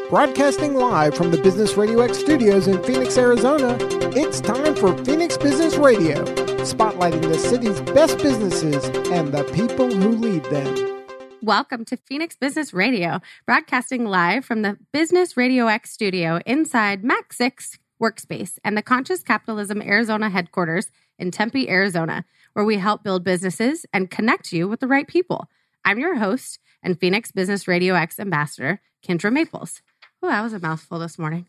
Broadcasting live from the Business Radio X studios in Phoenix, Arizona, it's time for Phoenix Business Radio, spotlighting the city's best businesses and the people who lead them. Welcome to Phoenix Business Radio, broadcasting live from the Business Radio X studio inside Mac 6 Workspace and the Conscious Capitalism Arizona headquarters in Tempe, Arizona, where we help build businesses and connect you with the right people. I'm your host and Phoenix Business Radio X ambassador, Kendra Maples. Oh, that was a mouthful this morning.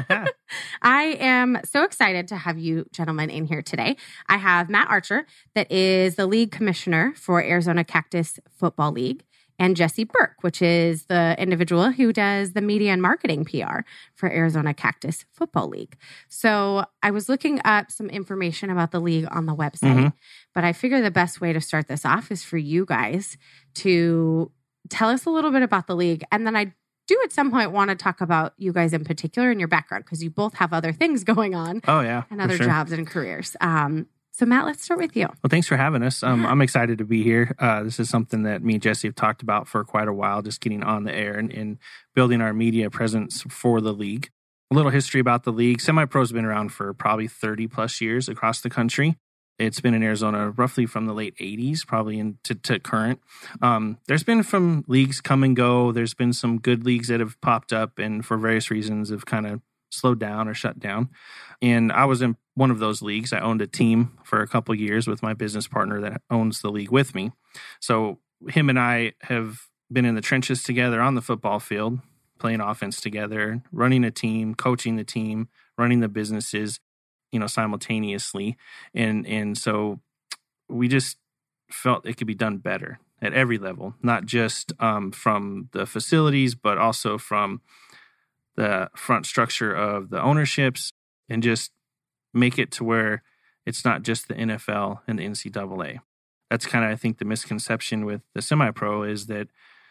I am so excited to have you gentlemen in here today. I have Matt Archer, that is the league commissioner for Arizona Cactus Football League, and Jesse Burke, which is the individual who does the media and marketing PR for Arizona Cactus Football League. So I was looking up some information about the league on the website, but I figure the best way to start this off is for you guys to tell us a little bit about the league, and then I do at some point want to talk about you guys in particular and your background, because you both have other things going on. Oh, yeah. And other jobs and careers. So Matt, let's start with you. Well, thanks for having us. I'm excited to be here. This is something that me and Jesse have talked about for quite a while, just getting on the air and building our media presence for the league. A little history about the league. Semi-Pro's been around for probably 30 plus years across the country. It's been in Arizona roughly from the late 80s, probably into current. There's been from leagues come and go. There's been some good leagues that have popped up and for various reasons have kind of slowed down or shut down. And I was in one of those leagues. I owned a team for a couple years with my business partner that owns the league with me. So him and I have been in the trenches together on the football field, playing offense together, running a team, coaching the team, running the businesses, simultaneously. And so we just felt it could be done better at every level, not just from the facilities, but also from the front structure of the ownerships, and just make it to where it's not just the NFL and the NCAA. That's kind of, I think, the misconception with the semi-pro is that,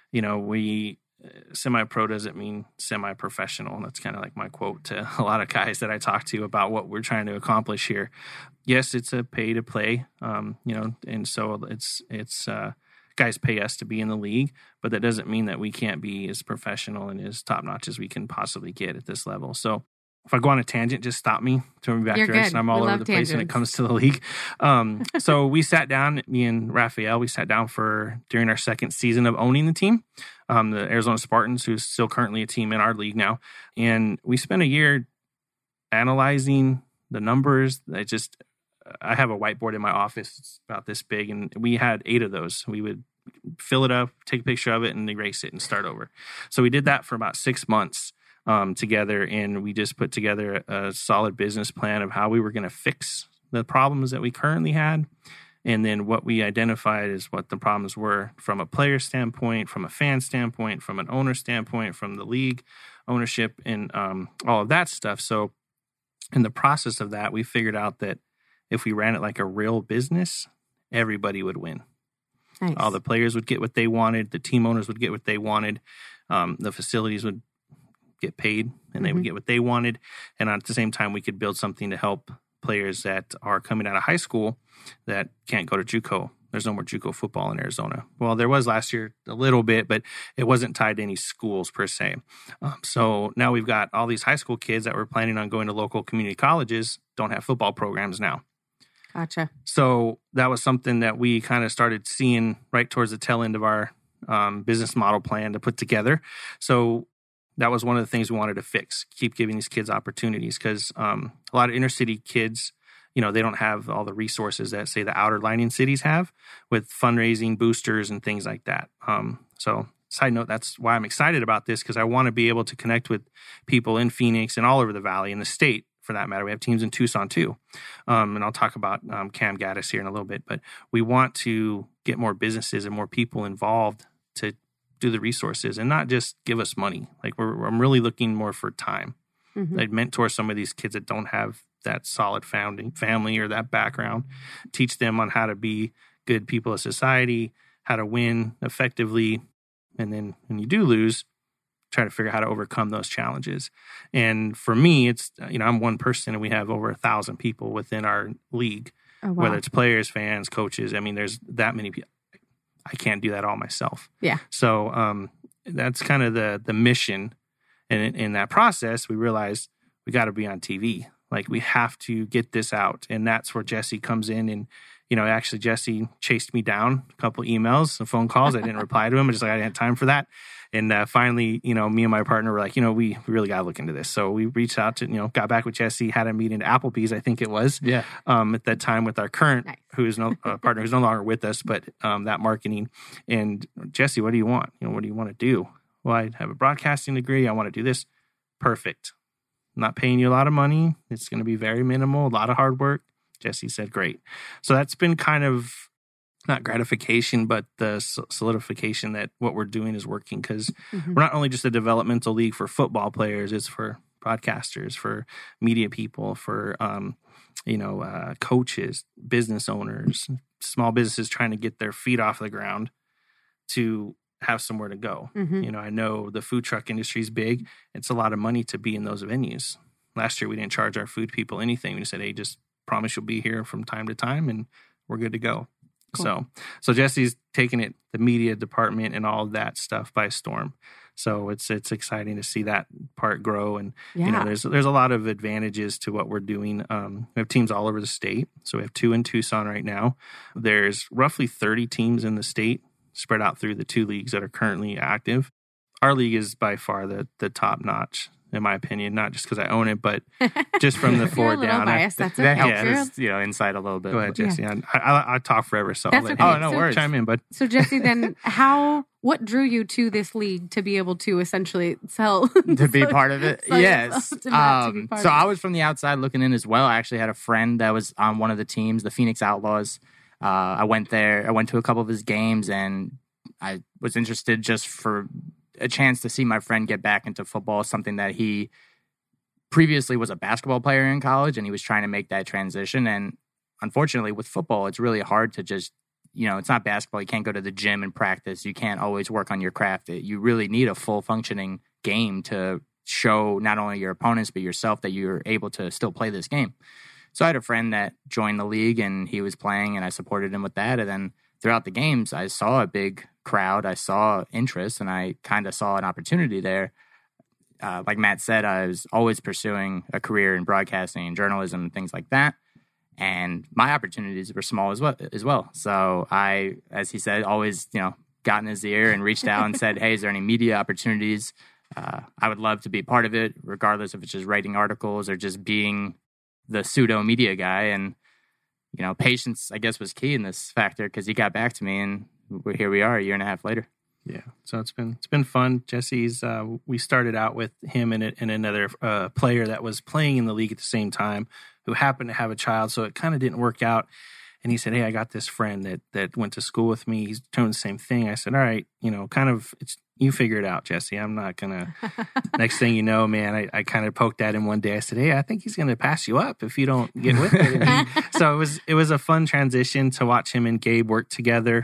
semi-pro doesn't mean semi-professional. That's kind of like my quote to a lot of guys that I talk to about what we're trying to accomplish here. Yes, it's a pay to play, and so it's guys pay us to be in the league, but that doesn't mean that we can't be as professional and as top-notch as we can possibly get at this level. So if I go on a tangent, just stop me, turn me back to direction. I'm all over the place when it comes to the league. So we sat down, me and Raphael, during our second season of owning the team, the Arizona Spartans, who's still currently a team in our league now. And we spent a year analyzing the numbers. I have a whiteboard in my office. It's about this big, and we had 8 of those. We would fill it up, take a picture of it, and erase it and start over. So we did that for about 6 months together, and we just put together a solid business plan of how we were going to fix the problems that we currently had, and then what we identified as what the problems were from a player standpoint, from a fan standpoint, from an owner standpoint, from the league ownership, and all of that stuff. So in the process of that, we figured out that if we ran it like a real business, everybody would win. Nice. All the players would get what they wanted. The team owners would get what they wanted. The facilities would get paid, and they would get what they wanted. And at the same time, we could build something to help players that are coming out of high school that can't go to JUCO. There's no more JUCO football in Arizona. Well, there was last year a little bit, but it wasn't tied to any schools per se. So now we've got all these high school kids that were planning on going to local community colleges don't have football programs now. Gotcha. So that was something that we kind of started seeing right towards the tail end of our business model plan to put together. So that was one of the things we wanted to fix, keep giving these kids opportunities, because a lot of inner city kids, they don't have all the resources that, say, the outer lining cities have with fundraising, boosters, and things like that. So side note, that's why I'm excited about this, because I want to be able to connect with people in Phoenix and all over the valley, in the state, for that matter. We have teams in Tucson too. And I'll talk about Cam Gaddis here in a little bit, but we want to get more businesses and more people involved to do the resources and not just give us money. Like I'm really looking more for time. I'd mentor some of these kids that don't have that solid founding family or that background, teach them on how to be good people of society, how to win effectively. And then when you do lose, try to figure out how to overcome those challenges. And for me, it's, I'm one person and we have over 1,000 people within our league, whether it's players, fans, coaches. I mean, there's that many people. I can't do that all myself. Yeah. So that's kind of the mission And in that process, we realized we got to be on TV. Like, we have to get this out. And that's where Jesse comes in. And, actually Jesse chased me down a couple emails, some phone calls. I didn't reply to him. I didn't have time for that. And finally, me and my partner were like, we really got to look into this. So we reached out to, got back with Jesse, had a meeting at Applebee's, I think it was. Yeah. At that time with our current, who is partner who's no longer with us, but that marketing. And Jesse, what do you want? What do you want to do? Well, I have a broadcasting degree. I want to do this. Perfect. I'm not paying you a lot of money. It's going to be very minimal, a lot of hard work. Jesse said, great. So that's been kind of not gratification, but the solidification that what we're doing is working, because we're not only just a developmental league for football players, it's for broadcasters, for media people, for, coaches, business owners, small businesses trying to get their feet off the ground to have somewhere to go. I know the food truck industry is big. It's a lot of money to be in those venues. Last year, we didn't charge our food people anything. We just said, hey, just promise you'll be here from time to time and we're good to go. Cool. So Jesse's taking it, the media department and all of that stuff by storm. So it's exciting to see that part grow. And, there's a lot of advantages to what we're doing. We have teams all over the state. So we have 2 in Tucson right now. There's roughly 30 teams in the state spread out through the 2 leagues that are currently active. Our league is by far the top notch, in my opinion, not just because I own it, but just from the forward down. Biased. That's that helps us, insight a little bit. Go ahead, Jesse. Yeah. I talk forever, so that's okay. No worries. Chime in, bud. So, Jesse, then what drew you to this league to be able to essentially sell? To be part of it? Yes. So I was from the outside looking in as well. I actually had a friend that was on one of the teams, the Phoenix Outlaws. I went there. I went to a couple of his games, and I was interested just for a chance to see my friend get back into football, something that he previously was a basketball player in college, and he was trying to make that transition. And unfortunately, with football, it's really hard to just, it's not basketball. You can't go to the gym and practice. You can't always work on your craft. You really need a full functioning game to show not only your opponents, but yourself that you're able to still play this game. So I had a friend that joined the league, and he was playing, and I supported him with that. And then throughout the games, I saw a big crowd. I saw interest, and I kind of saw an opportunity there. Like Matt said, I was always pursuing a career in broadcasting and journalism and things like that. And my opportunities were small as well. So I, as he said, always, got in his ear and reached out and said, hey, is there any media opportunities? I would love to be part of it, regardless if it's just writing articles or just being the pseudo media guy. And, patience, I guess, was key in this factor, because he got back to me, and here we are a year and a half later. Yeah, so it's been fun. Jesse's we started out with him and another player that was playing in the league at the same time, who happened to have a child, so it kind of didn't work out. And he said, hey, I got this friend that went to school with me. He's doing the same thing. I said, all right, you figure it out, Jesse. I'm not going to. Next thing you know, man, I kind of poked at him one day. I said, hey, I think he's going to pass you up if you don't get with it. So it was a fun transition to watch him and Gabe work together,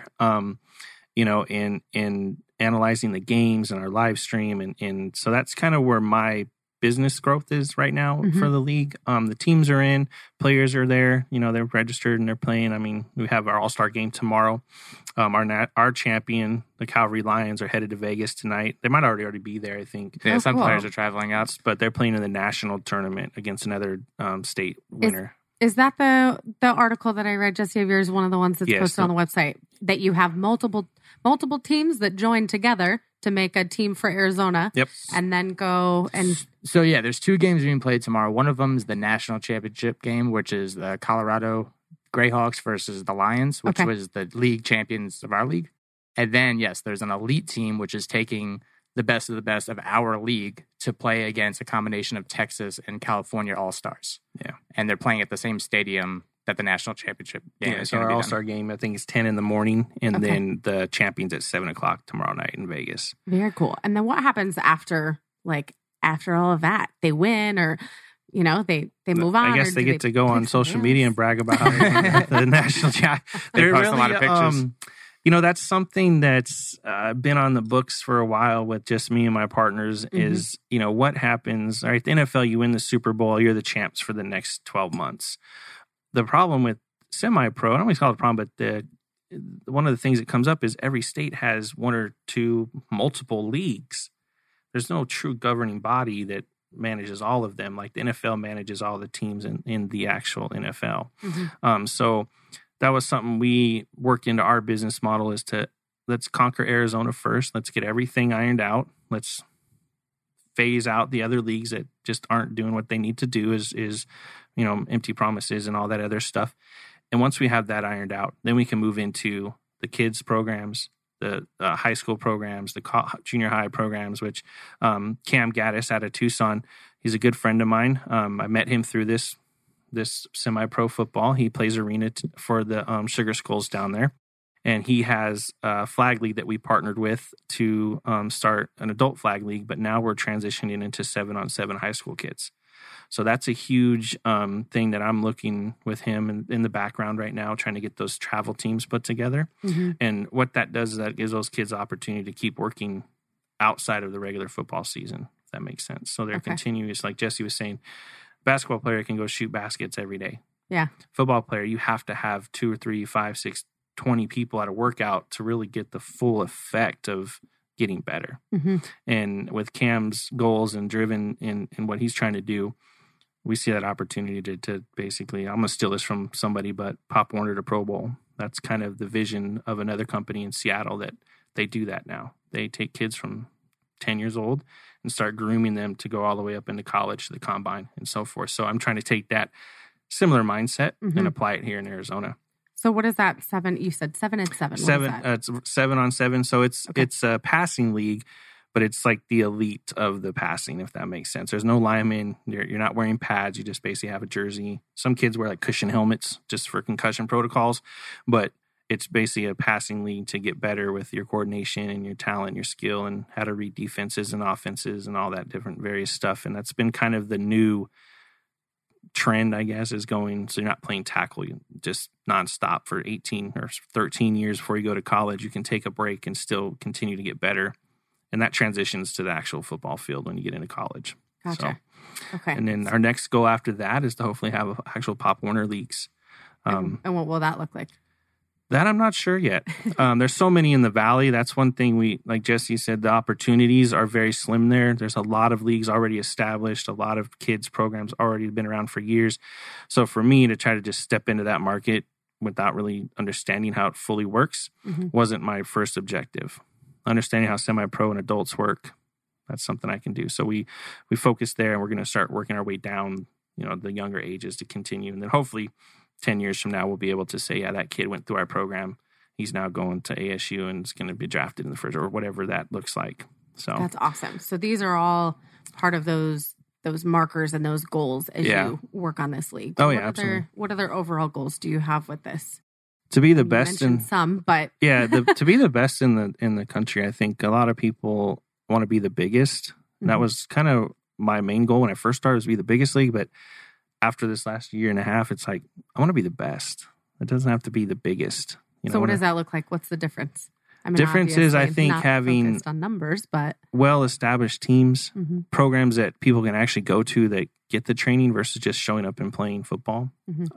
in analyzing the games and our live stream. And so that's kind of where my business growth is right now for the league. The teams are in, players are there, they're registered and they're playing. I mean, we have our all-star game tomorrow. Our champion, the Calvary Lions, are headed to Vegas tonight. They might already be there, I think. Yeah, some players are traveling up, but they're playing in the national tournament against another state winner. Is that the article that I read, Jesse, of yours, one of the ones that's posted on the website, that you have multiple teams that join together to make a team for Arizona? Yep. And then go and... So, yeah, there's 2 games being played tomorrow. One of them is the national championship game, which is the Colorado Greyhawks versus the Lions, which was the league champions of our league. And then, yes, there's an elite team, which is taking the best of our league to play against a combination of Texas and California All-Stars. Yeah. And they're playing at the same stadium that the national championship game is. So our All-Star game, I think, is 10 in the morning, and then the champions at 7 o'clock tomorrow night in Vegas. Very cool. And then what happens after all of that? They win, or they move on? I guess they get to go on social media and brag about the national champ. They post a lot of pictures. That's something that's been on the books for a while with just me and my partners is, what happens, all right, the NFL, you win the Super Bowl, you're the champs for the next 12 months. The problem with semi-pro, I don't always call it a problem, but one of the things that comes up is every state has 1 or 2 multiple leagues. there's no true governing body that manages all of them. Like the NFL manages all the teams in the actual NFL. So that was something we worked into our business model, is to let's conquer Arizona first. Let's get everything ironed out. Let's phase out the other leagues that just aren't doing what they need to do, is empty promises and all that other stuff. And once we have that ironed out, then we can move into the kids programs, the high school programs, the junior high programs, which Cam Gaddis out of Tucson, he's a good friend of mine. I met him through this semi-pro football. He plays arena for the Sugar Skulls down there. And he has a flag league that we partnered with to start an adult flag league, but now we're transitioning into 7-on-7 high school kids. So that's a huge thing that I'm looking with him in the background right now, trying to get those travel teams put together. And what that does is that gives those kids the opportunity to keep working outside of the regular football season, if that makes sense. So they're continuous, like Jesse was saying, basketball player can go shoot baskets every day. Yeah. Football player, you have to have 2 or 3, 5, 6, 20 people at a workout to really get the full effect of getting better. And with Cam's goals and driven in what he's trying to do, we see that opportunity to basically, I'm going to steal this from somebody, but Pop Warner to Pro Bowl. That's kind of the vision of another company in Seattle, that they do that now. They take kids from 10 years old and start grooming them to go all the way up into college, to the combine and so forth. So I'm trying to take that similar mindset and apply it here in Arizona. So what is that 7? You said 7 and 7. It's 7-on-7. So it's a passing league, but it's like the elite of the passing, if that makes sense. There's no linemen. You're not wearing pads. You just basically have a jersey. Some kids wear like cushion helmets just for concussion protocols, but it's basically a passing league to get better with your coordination and your talent, your skill, and how to read defenses and offenses and all that different various stuff. And that's been kind of the new trend, I guess, is going. So you're not playing tackle just nonstop for 18 or 13 years before you go to college. You can take a break and still continue to get better. And that transitions to the actual football field when you get into college. Gotcha. Okay. And then our next goal after that is to hopefully have actual Pop Warner leagues. And what will that look like? That I'm not sure yet. There's so many in the Valley. That's one thing like Jesse said, the opportunities are very slim there. There's a lot of leagues already established, a lot of kids programs already been around for years. So for me to try to just step into that market without really understanding how it fully works wasn't my first objective. Understanding how semi-pro and adults work, that's something I can do. So we focus there, and we're going to start working our way down, the younger ages to continue. And then hopefully 10 years from now, we'll be able to say, yeah, that kid went through our program. He's now going to ASU and is going to be drafted in the first, or whatever that looks like. So that's awesome. So these are all part of those markers and those goals as you work on this league. Oh, absolutely. What other overall goals do you have with this? To be the best in some, but to be the best in the country. I think a lot of people want to be the biggest. And that was kind of my main goal when I first started, was to be the biggest league. But after this last year and a half, it's like, I want to be the best. It doesn't have to be the biggest. So what does that look like? What's the difference? I mean, difference is, I think, not having focused on numbers, but well-established teams, programs that people can actually go to that get the training versus just showing up and playing football.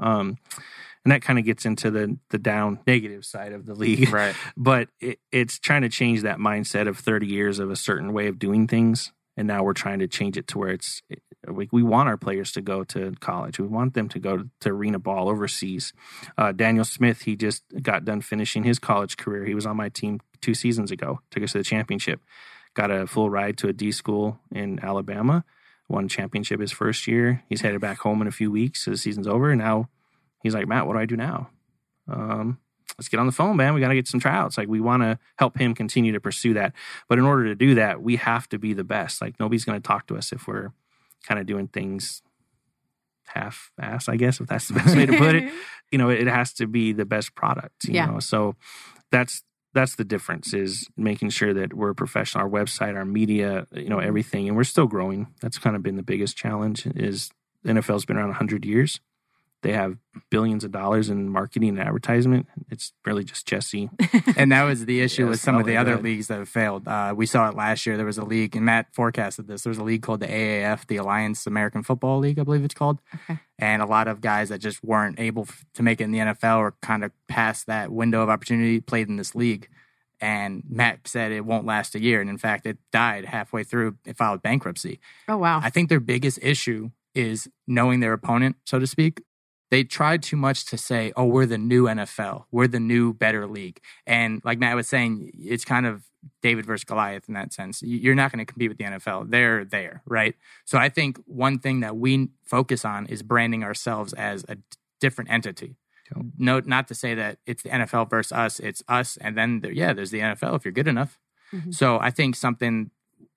And that kind of gets into the down negative side of the league. Right. But it's trying to change that mindset of 30 years of a certain way of doing things. And now we're trying to change it to where we want our players to go to college. We want them to go to arena ball overseas. Daniel Smith, he just got done finishing his college career. He was on my team 2 seasons ago, took us to the championship, got a full ride to a D school in Alabama, won championship his first year. He's headed back home in a few weeks. So the season's over. And now he's like, Matt, what do I do now? Let's get on the phone, man. We got to get some tryouts. Like, we want to help him continue to pursue that. But in order to do that, we have to be the best. Like, nobody's going to talk to us if we're kind of doing things half-ass, I guess, if that's the best way to put it. It has to be the best product, you know? So that's the difference, is making sure that we're professional, our website, our media, everything. And we're still growing. That's kind of been the biggest challenge, is the NFL's been around 100 years. They have billions of dollars in marketing and advertisement. It's really just Jesse. And that was the issue with some of the other leagues that have failed. We saw it last year. There was a league, and Matt forecasted this. There was a league called the AAF, the Alliance American Football League, I believe it's called. Okay. And a lot of guys that just weren't able to make it in the NFL, or kind of past that window of opportunity, played in this league. And Matt said it won't last a year. And in fact, it died halfway through. It filed bankruptcy. Oh, wow. I think their biggest issue is knowing their opponent, so to speak. They tried too much to say, oh, we're the new NFL. We're the new, better league. And like Matt was saying, it's kind of David versus Goliath in that sense. You're not going to compete with the NFL. They're there, right? So I think one thing that we focus on is branding ourselves as a different entity. No, not to say that it's the NFL versus us. It's us, and then there's the NFL if you're good enough. Mm-hmm. So I think something,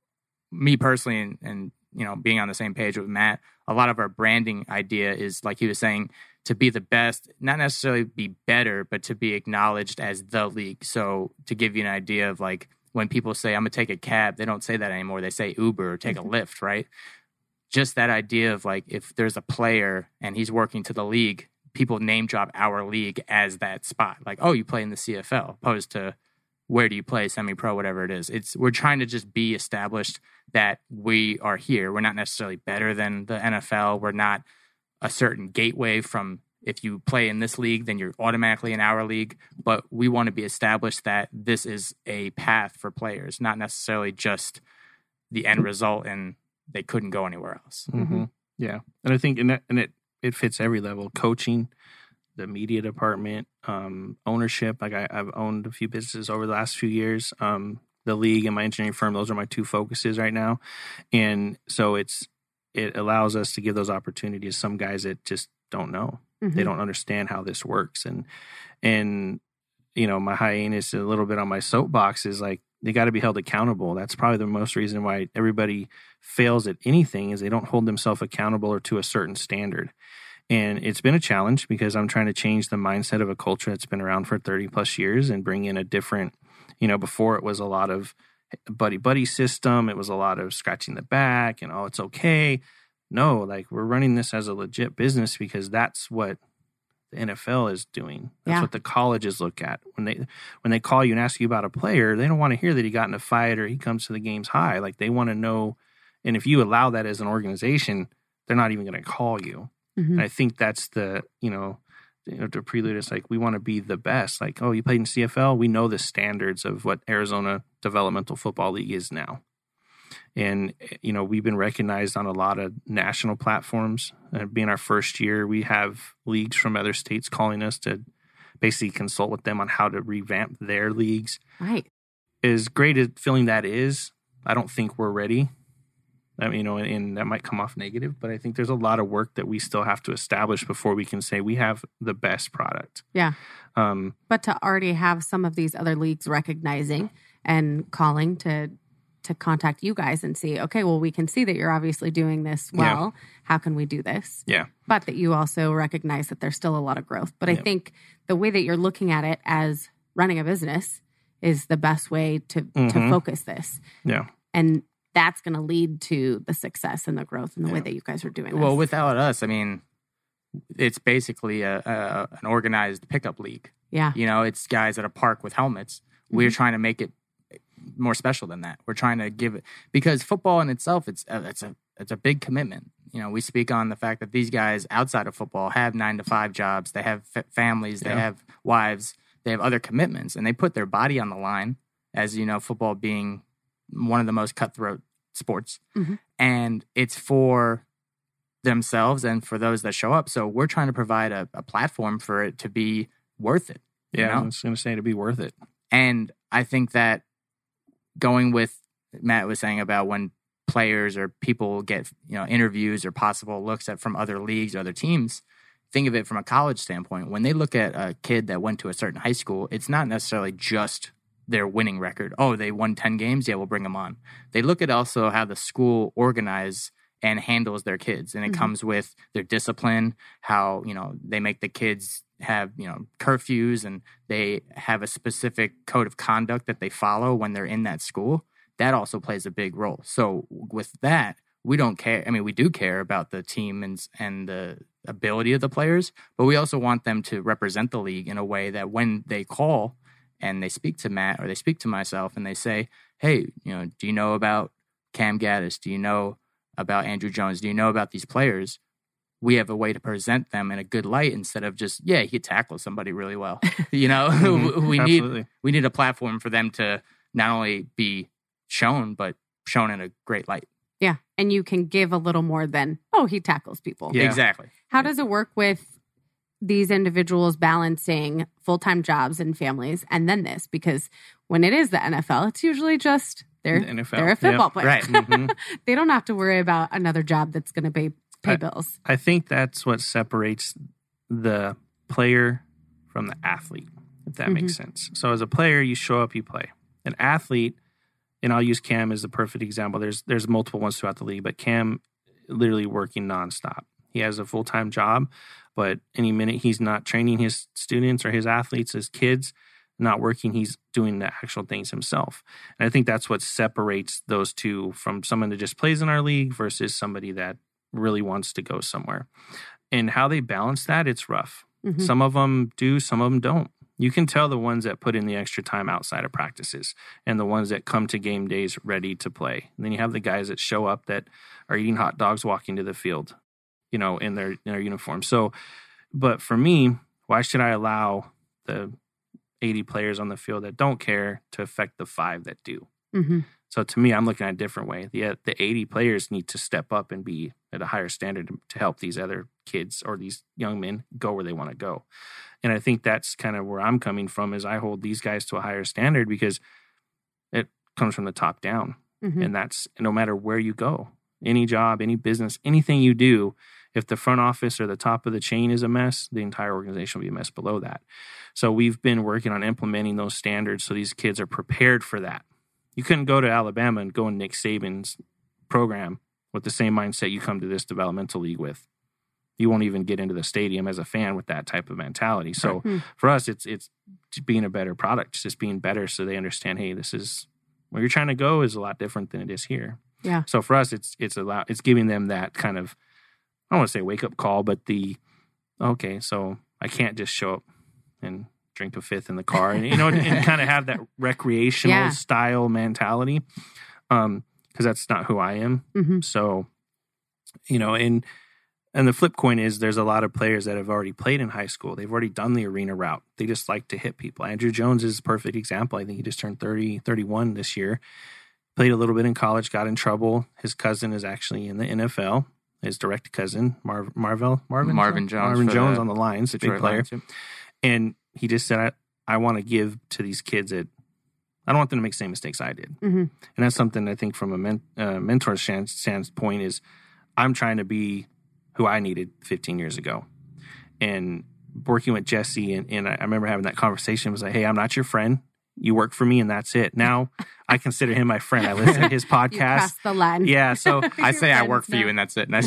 me personally, and being on the same page with Matt, a lot of our branding idea is, like he was saying, to be the best, not necessarily be better, but to be acknowledged as the league. So to give you an idea of like when people say, I'm going to take a cab, they don't say that anymore. They say Uber or take a Lyft, right? Just that idea of like if there's a player and he's working to the league, people name drop our league as that spot. Like, oh, you play in the CFL, opposed to where do you play, semi-pro, whatever it is. We're trying to just be established that we are here. We're not necessarily better than the NFL. We're not a certain gateway from if you play in this league, then you're automatically in our league. But we want to be established that this is a path for players, not necessarily just the end result and they couldn't go anywhere else. Mm-hmm. Yeah. And I think it fits every level: coaching, the media department, ownership. Like I've owned a few businesses over the last few years. The league and my engineering firm, those are my two focuses right now. And so it allows us to give those opportunities to some guys that just don't know. Mm-hmm. They don't understand how this works. And my hiatus, a little bit on my soapbox, is like, they got to be held accountable. That's probably the most reason why everybody fails at anything, is they don't hold themselves accountable or to a certain standard. And it's been a challenge because I'm trying to change the mindset of a culture that's been around for 30 plus years and bring in a different, before it was a lot of buddy system. It was a lot of scratching the back and, oh, it's okay. No, like we're running this as a legit business because that's what the NFL is doing. That's what the colleges look at. When they call you and ask you about a player, they don't want to hear that he got in a fight or he comes to the games high. Like they want to know. And if you allow that as an organization, they're not even going to call you. Mm-hmm. And I think that's the, to prelude, it's like we want to be the best. Like, oh, you played in CFL? We know the standards of what Arizona Developmental Football League is now. And, we've been recognized on a lot of national platforms. Being our first year, we have leagues from other states calling us to basically consult with them on how to revamp their leagues. Right. As great as feeling that is, I don't think we're ready. And that might come off negative, but I think there's a lot of work that we still have to establish before we can say we have the best product. Yeah. But to already have some of these other leagues recognizing and calling to contact you guys and see, okay, well, we can see that you're obviously doing this well. Yeah. How can we do this? Yeah. But that you also recognize that there's still a lot of growth. But I think the way that you're looking at it as running a business is the best way to focus this. Yeah. And that's going to lead to the success and the growth and the way that you guys are doing this. Well, without us, it's basically an organized pickup league. Yeah. It's guys at a park with helmets. Mm-hmm. We're trying to make it more special than that. We're trying to give it, because football in itself, it's a big commitment. We speak on the fact that these guys outside of football have 9-to-5 jobs. They have families. They have wives. They have other commitments, and they put their body on the line, as football being one of the most cutthroat sports. Mm-hmm. And it's for themselves and for those that show up. So we're trying to provide a platform for it to be worth it. Yeah, I was going to say, to be worth it. And I think that going with Matt was saying about when players or people get interviews or possible looks at from other leagues or other teams, think of it from a college standpoint. When they look at a kid that went to a certain high school, it's not necessarily just their winning record. Oh, they won 10 games? Yeah, we'll bring them on. They look at also how the school organizes and handles their kids. And it comes with their discipline, how, they make the kids have, curfews, and they have a specific code of conduct that they follow when they're in that school. That also plays a big role. So with that, we don't care. We do care about the team and the ability of the players, but we also want them to represent the league in a way that when they call and they speak to Matt or they speak to myself and they say, hey, do you know about Cam Gaddis? Do you know about Andrew Jones? Do you know about these players? we have a way to present them in a good light instead of just, he could tackle somebody really well. We need a platform for them to not only be shown, but shown in a great light. Yeah. And you can give a little more than, he tackles people. Yeah. Exactly. How does it work with these individuals balancing full-time jobs and families and then this? Because when it is the NFL, it's usually just they're a football player. Right. Mm-hmm. They don't have to worry about another job that's going to pay bills. I think that's what separates the player from the athlete, if that makes sense. So as a player, you show up, you play. An athlete, and I'll use Cam as the perfect example. There's multiple ones throughout the league, but Cam literally working nonstop. He has a full-time job, but any minute he's not training his students or his athletes, his kids, not working, he's doing the actual things himself. And I think that's what separates those two from someone that just plays in our league versus somebody that really wants to go somewhere. And how they balance that, it's rough. Mm-hmm. Some of them do, some of them don't. You can tell the ones that put in the extra time outside of practices and the ones that come to game days ready to play. And then you have the guys that show up that are eating hot dogs walking to the field, in their uniform. So, but for me, why should I allow the 80 players on the field that don't care to affect the 5 that do? Mm-hmm. So to me, I'm looking at a different way. The 80 players need to step up and be at a higher standard to help these other kids or these young men go where they want to go. And I think that's kind of where I'm coming from, is I hold these guys to a higher standard because it comes from the top down. Mm-hmm. And that's no matter where you go, any job, any business, anything you do, if the front office or the top of the chain is a mess, the entire organization will be a mess below that. So we've been working on implementing those standards so these kids are prepared for that. You couldn't go to Alabama and go in Nick Saban's program with the same mindset you come to this developmental league with. You won't even get into the stadium as a fan with that type of mentality. So for us, it's being a better product, just being better so they understand, hey, this is where you're trying to go is a lot different than it is here. Yeah. So for us, it's giving them that kind of, I don't want to say wake up call, but okay, so I can't just show up and drink a fifth in the car and and kind of have that recreational style mentality. Because that's not who I am. Mm-hmm. So, and the flip coin is there's a lot of players that have already played in high school. They've already done the arena route. They just like to hit people. Andrew Jones is a perfect example. I think he just turned 31 this year. Played a little bit in college, got in trouble. His cousin is actually in the NFL. His direct cousin, Marvin Jones on the lines, big player. Lions, yeah. And he just said, I want to give to these kids that I don't want them to make the same mistakes I did. Mm-hmm. And that's something I think from a mentor standpoint is I'm trying to be who I needed 15 years ago. And working with Jesse, and I remember having that conversation, was like, hey, I'm not your friend. You work for me and that's it. Now I consider him my friend. I listen to his podcast. You crossed the line. Yeah. So I say I work for you and that's it. And that's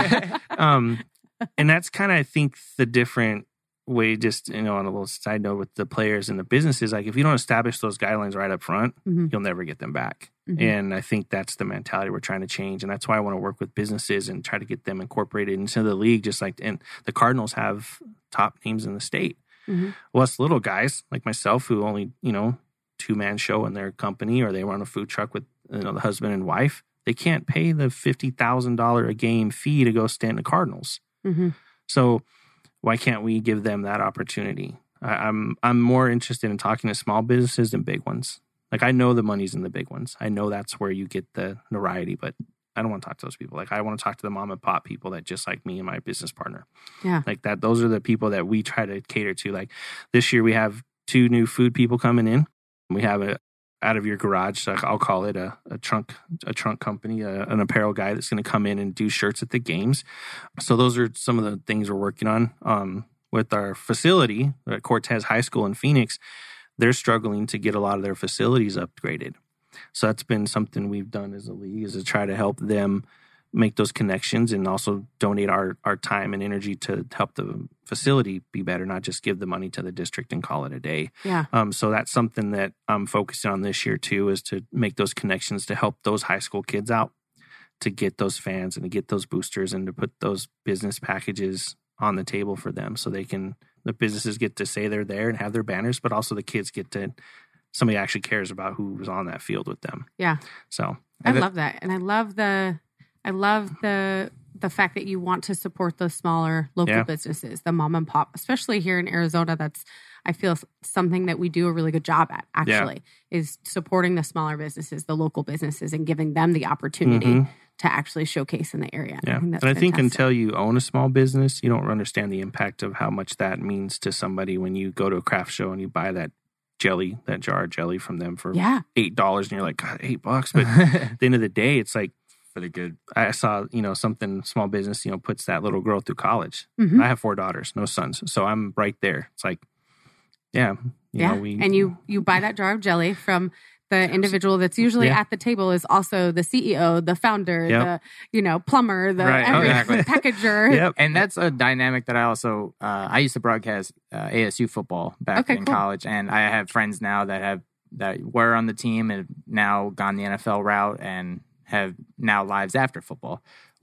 and that's kind of, I think, the different way, just, on a little side note with the players and the businesses, like if you don't establish those guidelines right up front, you'll never get them back. Mm-hmm. And I think that's the mentality we're trying to change. And that's why I want to work with businesses and try to get them incorporated into the league, just like, and the Cardinals have top names in the state. Mm-hmm. Well, us little guys like myself who only, 2-man show in their company, or they run a food truck with, the husband and wife, they can't pay the $50,000 a game fee to go stand in the Cardinals. Mm-hmm. So why can't we give them that opportunity? I'm more interested in talking to small businesses than big ones. Like, I know the money's in the big ones. I know that's where you get the notoriety, but I don't want to talk to those people. Like, I want to talk to the mom and pop people that just like me and my business partner. Yeah. Like that, those are the people that we try to cater to. Like this year we have 2 new food people coming in. We have a out of your garage, like I'll call it a trunk company, an apparel guy that's going to come in and do shirts at the games. So those are some of the things we're working on. With our facility at Cortez High School in Phoenix, they're struggling to get a lot of their facilities upgraded. So that's been something we've done as a league, is to try to help them make those connections and also donate our time and energy to help the facility be better, not just give the money to the district and call it a day. Yeah. So that's something that I'm focusing on this year too, is to make those connections to help those high school kids out, to get those fans and to get those boosters and to put those business packages on the table for them, so the businesses get to say they're there and have their banners, but also the kids get to, somebody actually cares about who was on that field with them. Yeah. So I love that. And I love the the fact that you want to support those smaller local businesses, the mom and pop, especially here in Arizona. That's, I feel, something that we do a really good job at, actually, is supporting the smaller businesses, the local businesses, and giving them the opportunity to actually showcase in the area. Yeah. I think until you own a small business, you don't understand the impact of how much that means to somebody when you go to a craft show and you buy that jelly, that jar of jelly from them for $8, and you're like, God, $8. But at the end of the day, it's like, for the good. I saw, something small business, puts that little girl through college. I have 4 daughters, no sons. So I'm right there. It's like, and you buy that jar of jelly from the individual that's usually at the table is also the CEO, the founder, the plumber, the packager. And that's a dynamic that I also I used to broadcast ASU football back in college, and I have friends now that were on the team and now gone the NFL route and have now lives after football.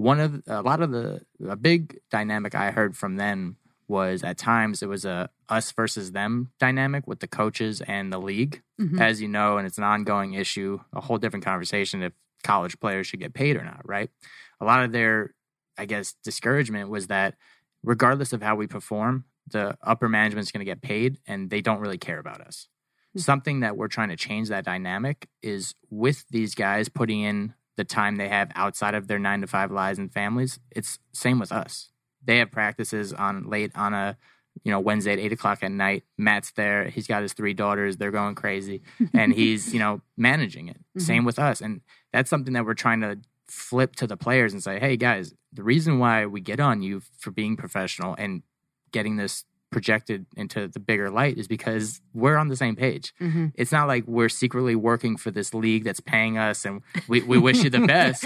A big dynamic I heard from them was at times it was a us versus them dynamic with the coaches and the league, as you know, and it's an ongoing issue, a whole different conversation if college players should get paid or not, right? A lot of their, I guess, discouragement was that regardless of how we perform, the upper management's going to get paid and they don't really care about us. Something that we're trying to change that dynamic is with these guys putting in the time they have outside of their 9-to-5 lives and families. It's same with us. They have practices on a Wednesday at 8:00 at night. Matt's there. He's got his 3 daughters. They're going crazy. And he's, managing it. Same with us. And that's something that we're trying to flip to the players and say, hey, guys, the reason why we get on you for being professional and getting this projected into the bigger light is because we're on the same page. It's not like we're secretly working for this league that's paying us and we wish you the best.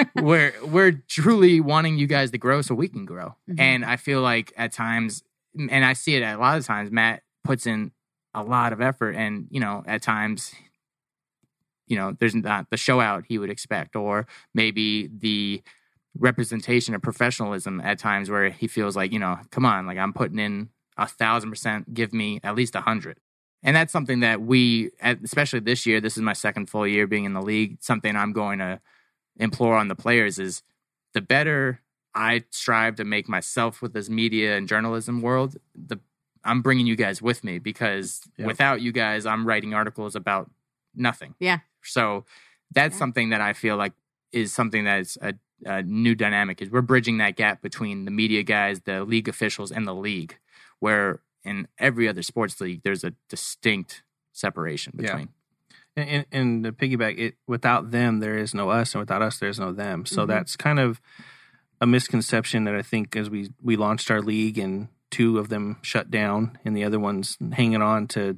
We're truly wanting you guys to grow so we can grow. And I feel like at times, and I see it a lot of times, Matt puts in a lot of effort and, at times, there's not the show out he would expect, or maybe the representation of professionalism at times where he feels like, come on, like I'm putting in 1,000%, give me at least 100. And that's something that we, especially this year, this is my second full year being in the league, something I'm going to implore on the players is the better I strive to make myself with this media and journalism world, I'm bringing you guys with me because without you guys, I'm writing articles about nothing. Yeah. So that's something that I feel like is something that's a new dynamic is we're bridging that gap between the media guys, the league officials, and the league, where in every other sports league, there's a distinct separation between. And to piggyback, it without them, there is no us, and without us, there's no them. So that's kind of a misconception that I think as we launched our league and 2 of them shut down and the other one's hanging on to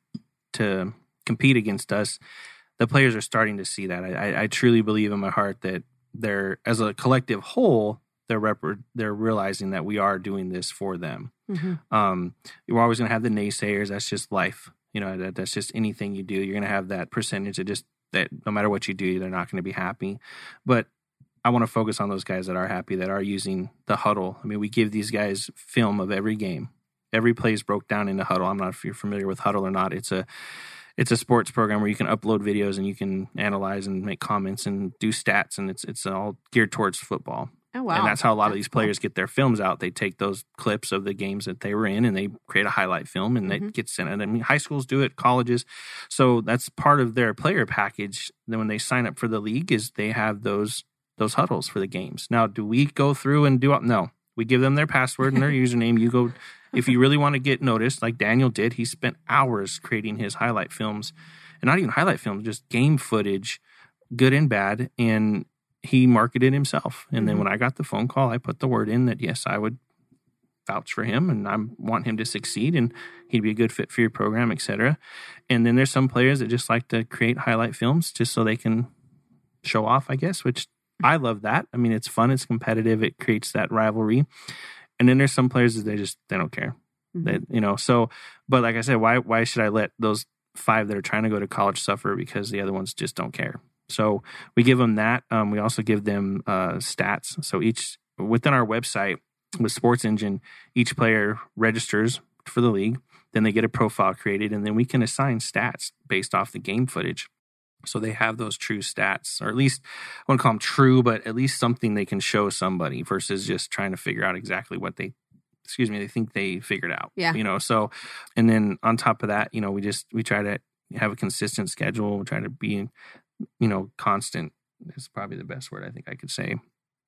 compete against us, the players are starting to see that. I truly believe in my heart that they're, as a collective whole, they're realizing that we are doing this for them. You're always going to have the naysayers. That's just life. That's just anything you do. You're going to have that percentage of just that no matter what you do, they're not going to be happy. But I want to focus on those guys that are happy, that are using the huddle. I mean, we give these guys film of every game. Every play is broke down into huddle. I'm not if you're familiar with huddle or not. It's a sports program where you can upload videos and you can analyze and make comments and do stats, and it's all geared towards football. Oh, wow. And that's how a lot of these players get their films out. They take those clips of the games that they were in and they create a highlight film and it gets sent. And I mean, high schools do it, colleges. So that's part of their player package. Then when they sign up for the league is they have those huddles for the games. Now, do we go through and do it? No. We give them their password and their username. You go, if you really want to get noticed, like Daniel did, he spent hours creating his highlight films, and not even highlight films, just game footage, good and bad. And he marketed himself. And then when I got the phone call, I put the word in that, yes, I would vouch for him and I want him to succeed and he'd be a good fit for your program, etc. And then there's some players that just like to create highlight films just so they can show off, I guess, which I love that. I mean, it's fun. It's competitive. It creates that rivalry. And then there's some players that they don't care. So, but like I said, why should I let those 5 that are trying to go to college suffer because the other ones just don't care? So we give them that. We also give them stats. So within our website with Sports Engine, each player registers for the league. Then they get a profile created, and then we can assign stats based off the game footage. So they have those true stats, or at least I wouldn't call them true, but at least something they can show somebody versus just trying to figure out exactly what they think they figured out. Yeah. So, and then on top of that, we try to have a consistent schedule. We try to be, constant is probably the best word I think I could say.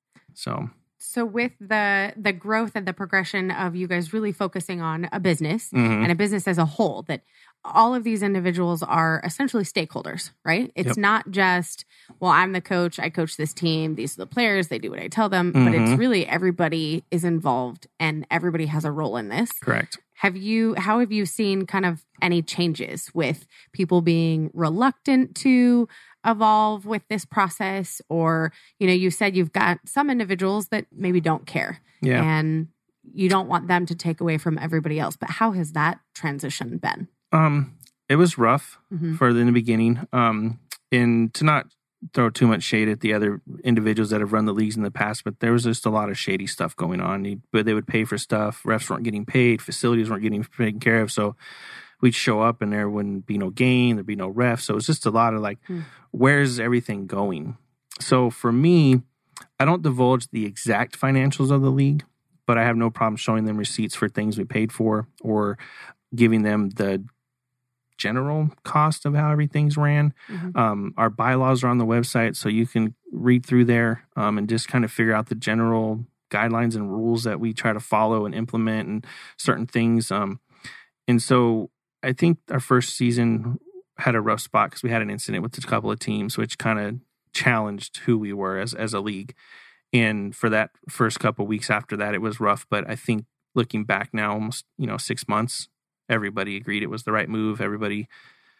So with the growth and the progression of you guys really focusing on a business Mm-hmm. and a business as a whole, that all of these individuals are essentially stakeholders, right? It's Yep. not just, well, I'm the coach, I coach this team, these are the players, they do what I tell them, but Mm-hmm. it's really everybody is involved and everybody has a role in this. Correct. How have you seen kind of any changes with people being reluctant to evolve with this process? Or, you said you've got some individuals that maybe don't care Yeah. and you don't want them to take away from everybody else. But how has that transition been? It was rough Mhm. in the beginning. And to not throw too much shade at the other individuals that have run the leagues in the past, but there was just a lot of shady stuff going on. But they would pay for stuff. Refs weren't getting paid. Facilities weren't getting taken care of. So we'd show up and there wouldn't be no game. There'd be no ref. So it was just a lot of where's everything going? So for me, I don't divulge the exact financials of the league, but I have no problem showing them receipts for things we paid for or giving them the general cost of how everything's ran. Mhm. Our bylaws are on the website, so you can read through there and just kind of figure out the general guidelines and rules that we try to follow and implement and certain things. And so I think our first season had a rough spot because we had an incident with a couple of teams, which kind of challenged who we were as a league. And for that first couple of weeks after that, it was rough. But I think looking back now, almost 6 months, everybody agreed it was the right move. Everybody,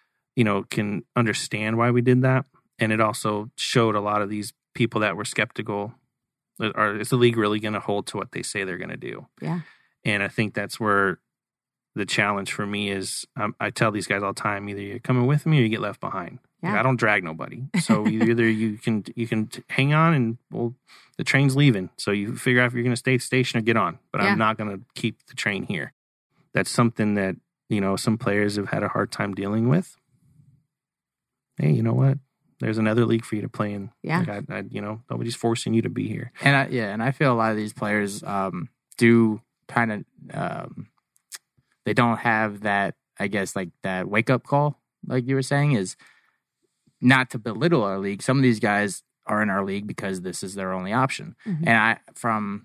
can understand why we did that. And it also showed a lot of these people that were skeptical. Is the league really going to hold to what they say they're going to do? Yeah. And I think that's where the challenge for me is. I tell these guys all the time, either you're coming with me or you get left behind. Yeah. Like, I don't drag nobody. So either you can hang on and the train's leaving. So you figure out if you're going to stay at the station or get on. But Yeah. I'm not going to keep the train here. That's something that, some players have had a hard time dealing with. Hey, you know what? There's another league for you to play in. Yeah. Like nobody's forcing you to be here. And I feel a lot of these players do kind of they don't have that, I guess, like that wake up call, like you were saying, is not to belittle our league. Some of these guys are in our league because this is their only option. Mhm. And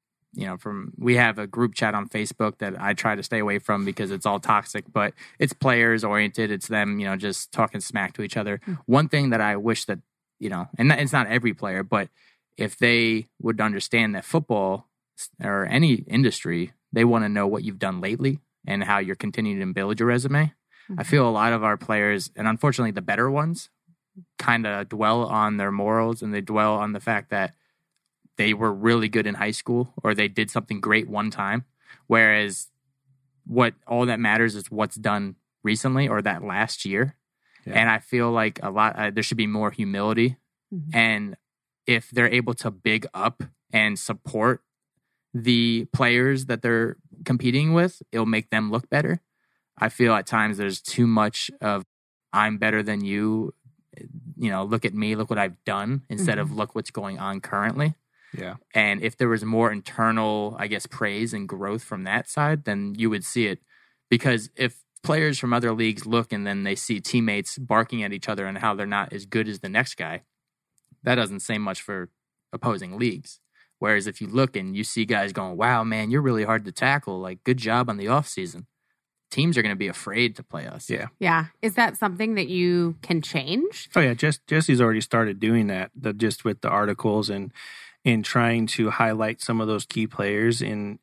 we have a group chat on Facebook that I try to stay away from because it's all toxic, but it's players oriented. It's them, just talking smack to each other. Mm. One thing that I wish that, and it's not every player, but if they would understand that football or any industry, they want to know what you've done lately and how you're continuing to build your resume. I feel a lot of our players, and unfortunately the better ones, kind of dwell on their morals and they dwell on the fact that they were really good in high school or they did something great one time. Whereas all that matters is what's done recently or that last year. Yeah. And I feel like there should be more humility. Mhm. And if they're able to big up and support the players that they're competing with, it'll make them look better. I feel at times there's too much of I'm better than you, look at me, look what I've done, instead of look what's going on currently. Yeah. And if there was more internal, I guess, praise and growth from that side, then you would see it. Because if players from other leagues look and then they see teammates barking at each other and how they're not as good as the next guy, that doesn't say much for opposing leagues. Whereas if you look and you see guys going, wow, man, you're really hard to tackle. Like, good job on the off season. Teams are going to be afraid to play us. Yeah. Yeah. Is that something that you can change? Oh yeah. Jesse's already started doing that. Just with the articles and trying to highlight some of those key players. And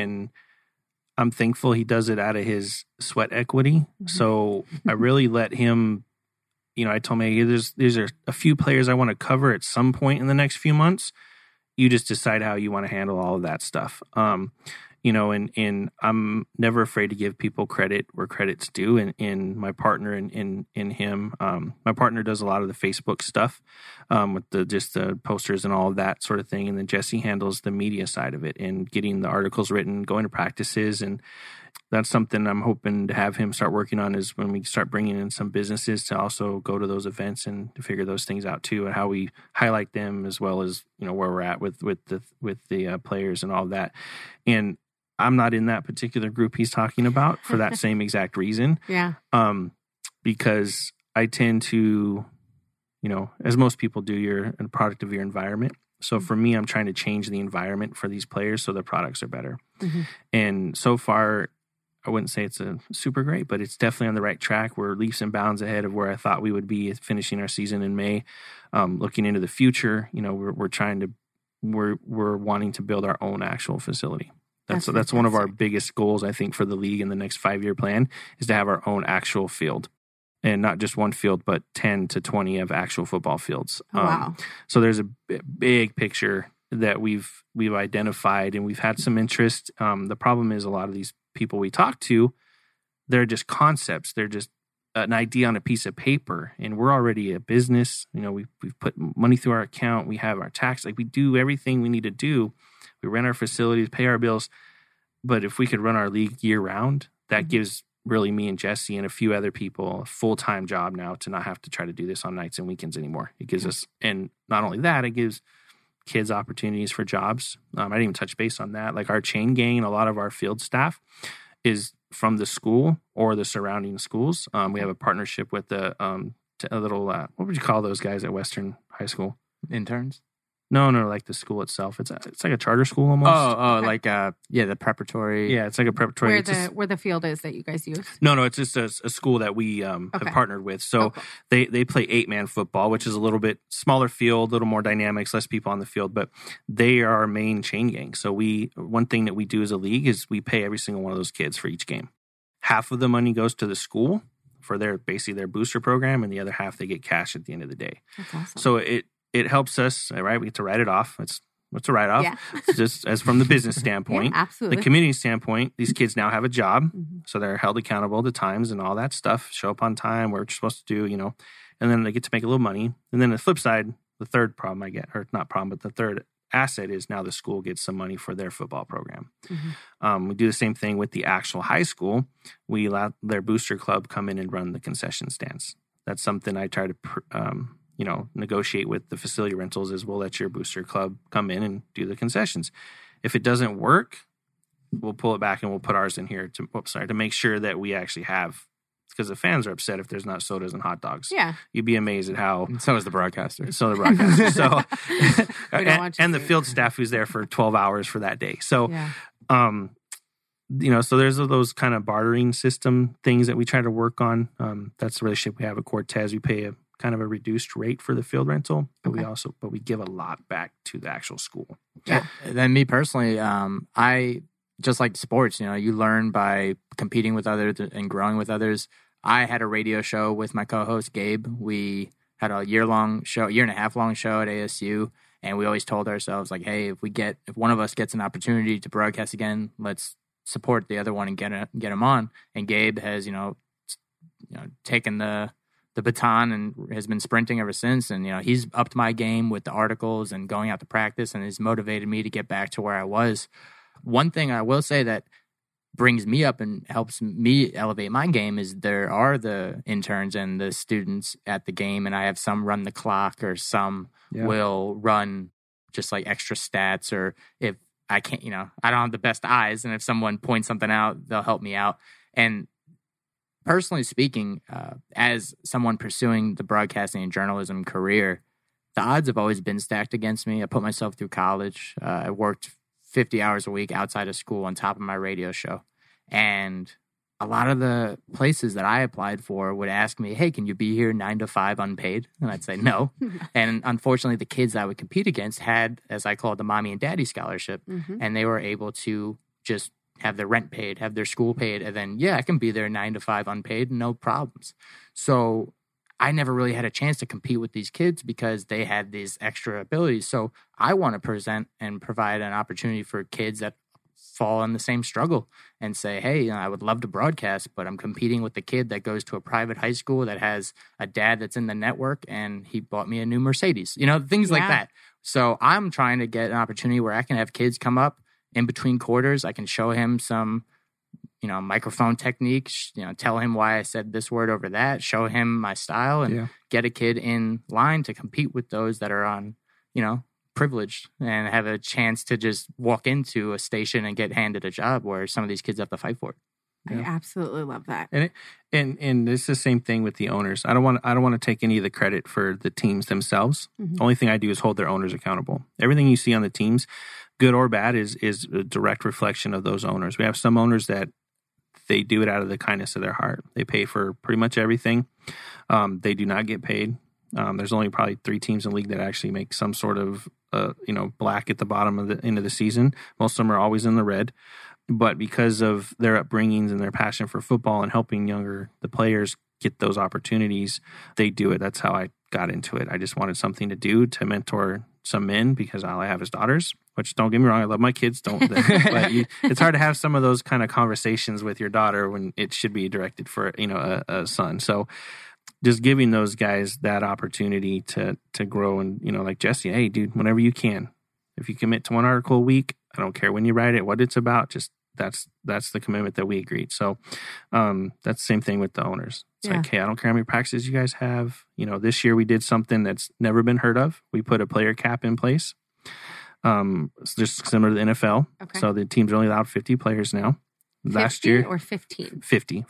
I'm thankful he does it out of his sweat equity. Mhm. So I really let him. I told him, hey, there's a few players I want to cover at some point in the next few months. You just decide how you want to handle all of that stuff. And I'm never afraid to give people credit where credit's due. And my partner and him, my partner does a lot of the Facebook stuff with the posters and all of that sort of thing. And then Jesse handles the media side of it and getting the articles written, going to practices and that's something I'm hoping to have him start working on, is when we start bringing in some businesses to also go to those events and to figure those things out too, and how we highlight them, as well as, you know, where we're at with the players and all of that. And I'm not in that particular group he's talking about for that same exact reason. Yeah. Because I tend to, you know, as most people do, you're a product of your environment. So for me, I'm trying to change the environment for these players so their products are better. Mm-hmm. And so far, I wouldn't say it's a super great, but it's definitely on the right track. We're leaps and bounds ahead of where I thought we would be finishing our season in May. Looking into the future, you know, we're wanting to build our own actual facility. That's one of our biggest goals, I think, for the league in the next 5-year plan, is to have our own actual field. And not just one field, but 10 to 20 of actual football fields. Wow. So there's a big picture that we've identified, and we've had some interest. The problem is, a lot of these people we talk to, they're just concepts. They're just an idea on a piece of paper, and we're already a business. You know, we've put money through our account. We have our tax. Like, we do everything we need to do. We rent our facilities, pay our bills. But if we could run our league year round, that gives really me and Jesse and a few other people a full-time job now, to not have to try to do this on nights and weekends anymore. It gives us, and not only that, it gives kids opportunities for jobs. I didn't even touch base on that. Like, our chain gang, a lot of our field staff is from the school or the surrounding schools. We have a partnership with a little, what would you call those guys at Western High School? Interns? No, like the school itself. It's like a charter school almost. Okay. Like the preparatory. Yeah, it's like a preparatory. Where the field is that you guys use? No, it's just a school that we have partnered with. So they play 8-man football, which is a little bit smaller field, a little more dynamics, less people on the field, but they are our main chain gang. So one thing that we do as a league is we pay every single one of those kids for each game. Half of the money goes to the school for their booster program, and the other half they get cash at the end of the day. That's awesome. So it helps us, right? We get to write it off. What's a write-off? Yeah. It's just as from the business standpoint. Yeah, absolutely. The community standpoint, these kids now have a job, so they're held accountable to times and all that stuff. Show up on time, what you're supposed to do, you know, and then they get to make a little money. And then the flip side, the third problem I get, or not problem, but the third asset is now the school gets some money for their football program. Mm-hmm. We do the same thing with the actual high school. We allow their booster club come in and run the concession stands. That's something I try to negotiate with the facility rentals, is we'll let your booster club come in and do the concessions. If it doesn't work, we'll pull it back and we'll put ours in here to make sure that we actually have, because the fans are upset if there's not sodas and hot dogs. Yeah. You'd be amazed at how. And so is the broadcaster. So, and the field staff who's there for 12 hours for that day. So, so there's those kind of bartering system things that we try to work on. That's the relationship we have at Cortez. We pay a kind of a reduced rate for the field rental, but we give a lot back to the actual school. Yeah. Then me personally, I just like sports, you know, you learn by competing with others and growing with others. I had a radio show with my co-host Gabe. We had a year and a half long show at ASU, and we always told ourselves, like, hey, if one of us gets an opportunity to broadcast again, let's support the other one and get him on. And Gabe has, taken the baton and has been sprinting ever since. And, he's upped my game with the articles and going out to practice, and has motivated me to get back to where I was. One thing I will say that brings me up and helps me elevate my game is there are the interns and the students at the game, and I have some run the clock, or some will run just like extra stats, or if I can't, I don't have the best eyes, and if someone points something out, they'll help me out. And personally speaking, as someone pursuing the broadcasting and journalism career, the odds have always been stacked against me. I put myself through college. I worked 50 hours a week outside of school on top of my radio show. And a lot of the places that I applied for would ask me, hey, can you be here 9 to 5 unpaid? And I'd say no. And unfortunately, the kids I would compete against had, as I call it, the mommy and daddy scholarship. Mm-hmm. And they were able to just have their rent paid, have their school paid, and then, I can be there 9 to 5 unpaid, no problems. So I never really had a chance to compete with these kids because they had these extra abilities. So I want to present and provide an opportunity for kids that fall in the same struggle and say, hey, I would love to broadcast, but I'm competing with the kid that goes to a private high school that has a dad that's in the network and he bought me a new Mercedes, things like that. So I'm trying to get an opportunity where I can have kids come up in between quarters. I can show him some, microphone technique, tell him why I said this word over that, show him my style, and get a kid in line to compete with those that are on, privileged and have a chance to just walk into a station and get handed a job where some of these kids have to fight for it. I absolutely love that. And it's the same thing with the owners. I don't want to take any of the credit for the teams themselves. Mm-hmm. Only thing I do is hold their owners accountable. Everything you see on the teams, good or bad, is a direct reflection of those owners. We have some owners that they do it out of the kindness of their heart. They pay for pretty much everything. They do not get paid. There's only probably 3 teams in the league that actually make some sort of black at the bottom of the end of the season. Most of them are always in the red. But because of their upbringings and their passion for football and helping the players get those opportunities, they do it. That's how I got into it. I just wanted something to do to mentor some men because all I have is daughters, which, don't get me wrong, I love my kids. But it's hard to have some of those kind of conversations with your daughter when it should be directed for, a son. So just giving those guys that opportunity to grow and, like Jesse, hey, dude, whenever you can, if you commit to 1 article a week, I don't care when you write it, what it's about, just that's the commitment that we agreed. So that's the same thing with the owners. It's like, hey, I don't care how many practices you guys have. This year we did something that's never been heard of. We put a player cap in place. It's just similar to the NFL. Okay. So the teams are only allowed 50 players now. Last year or 15? 50.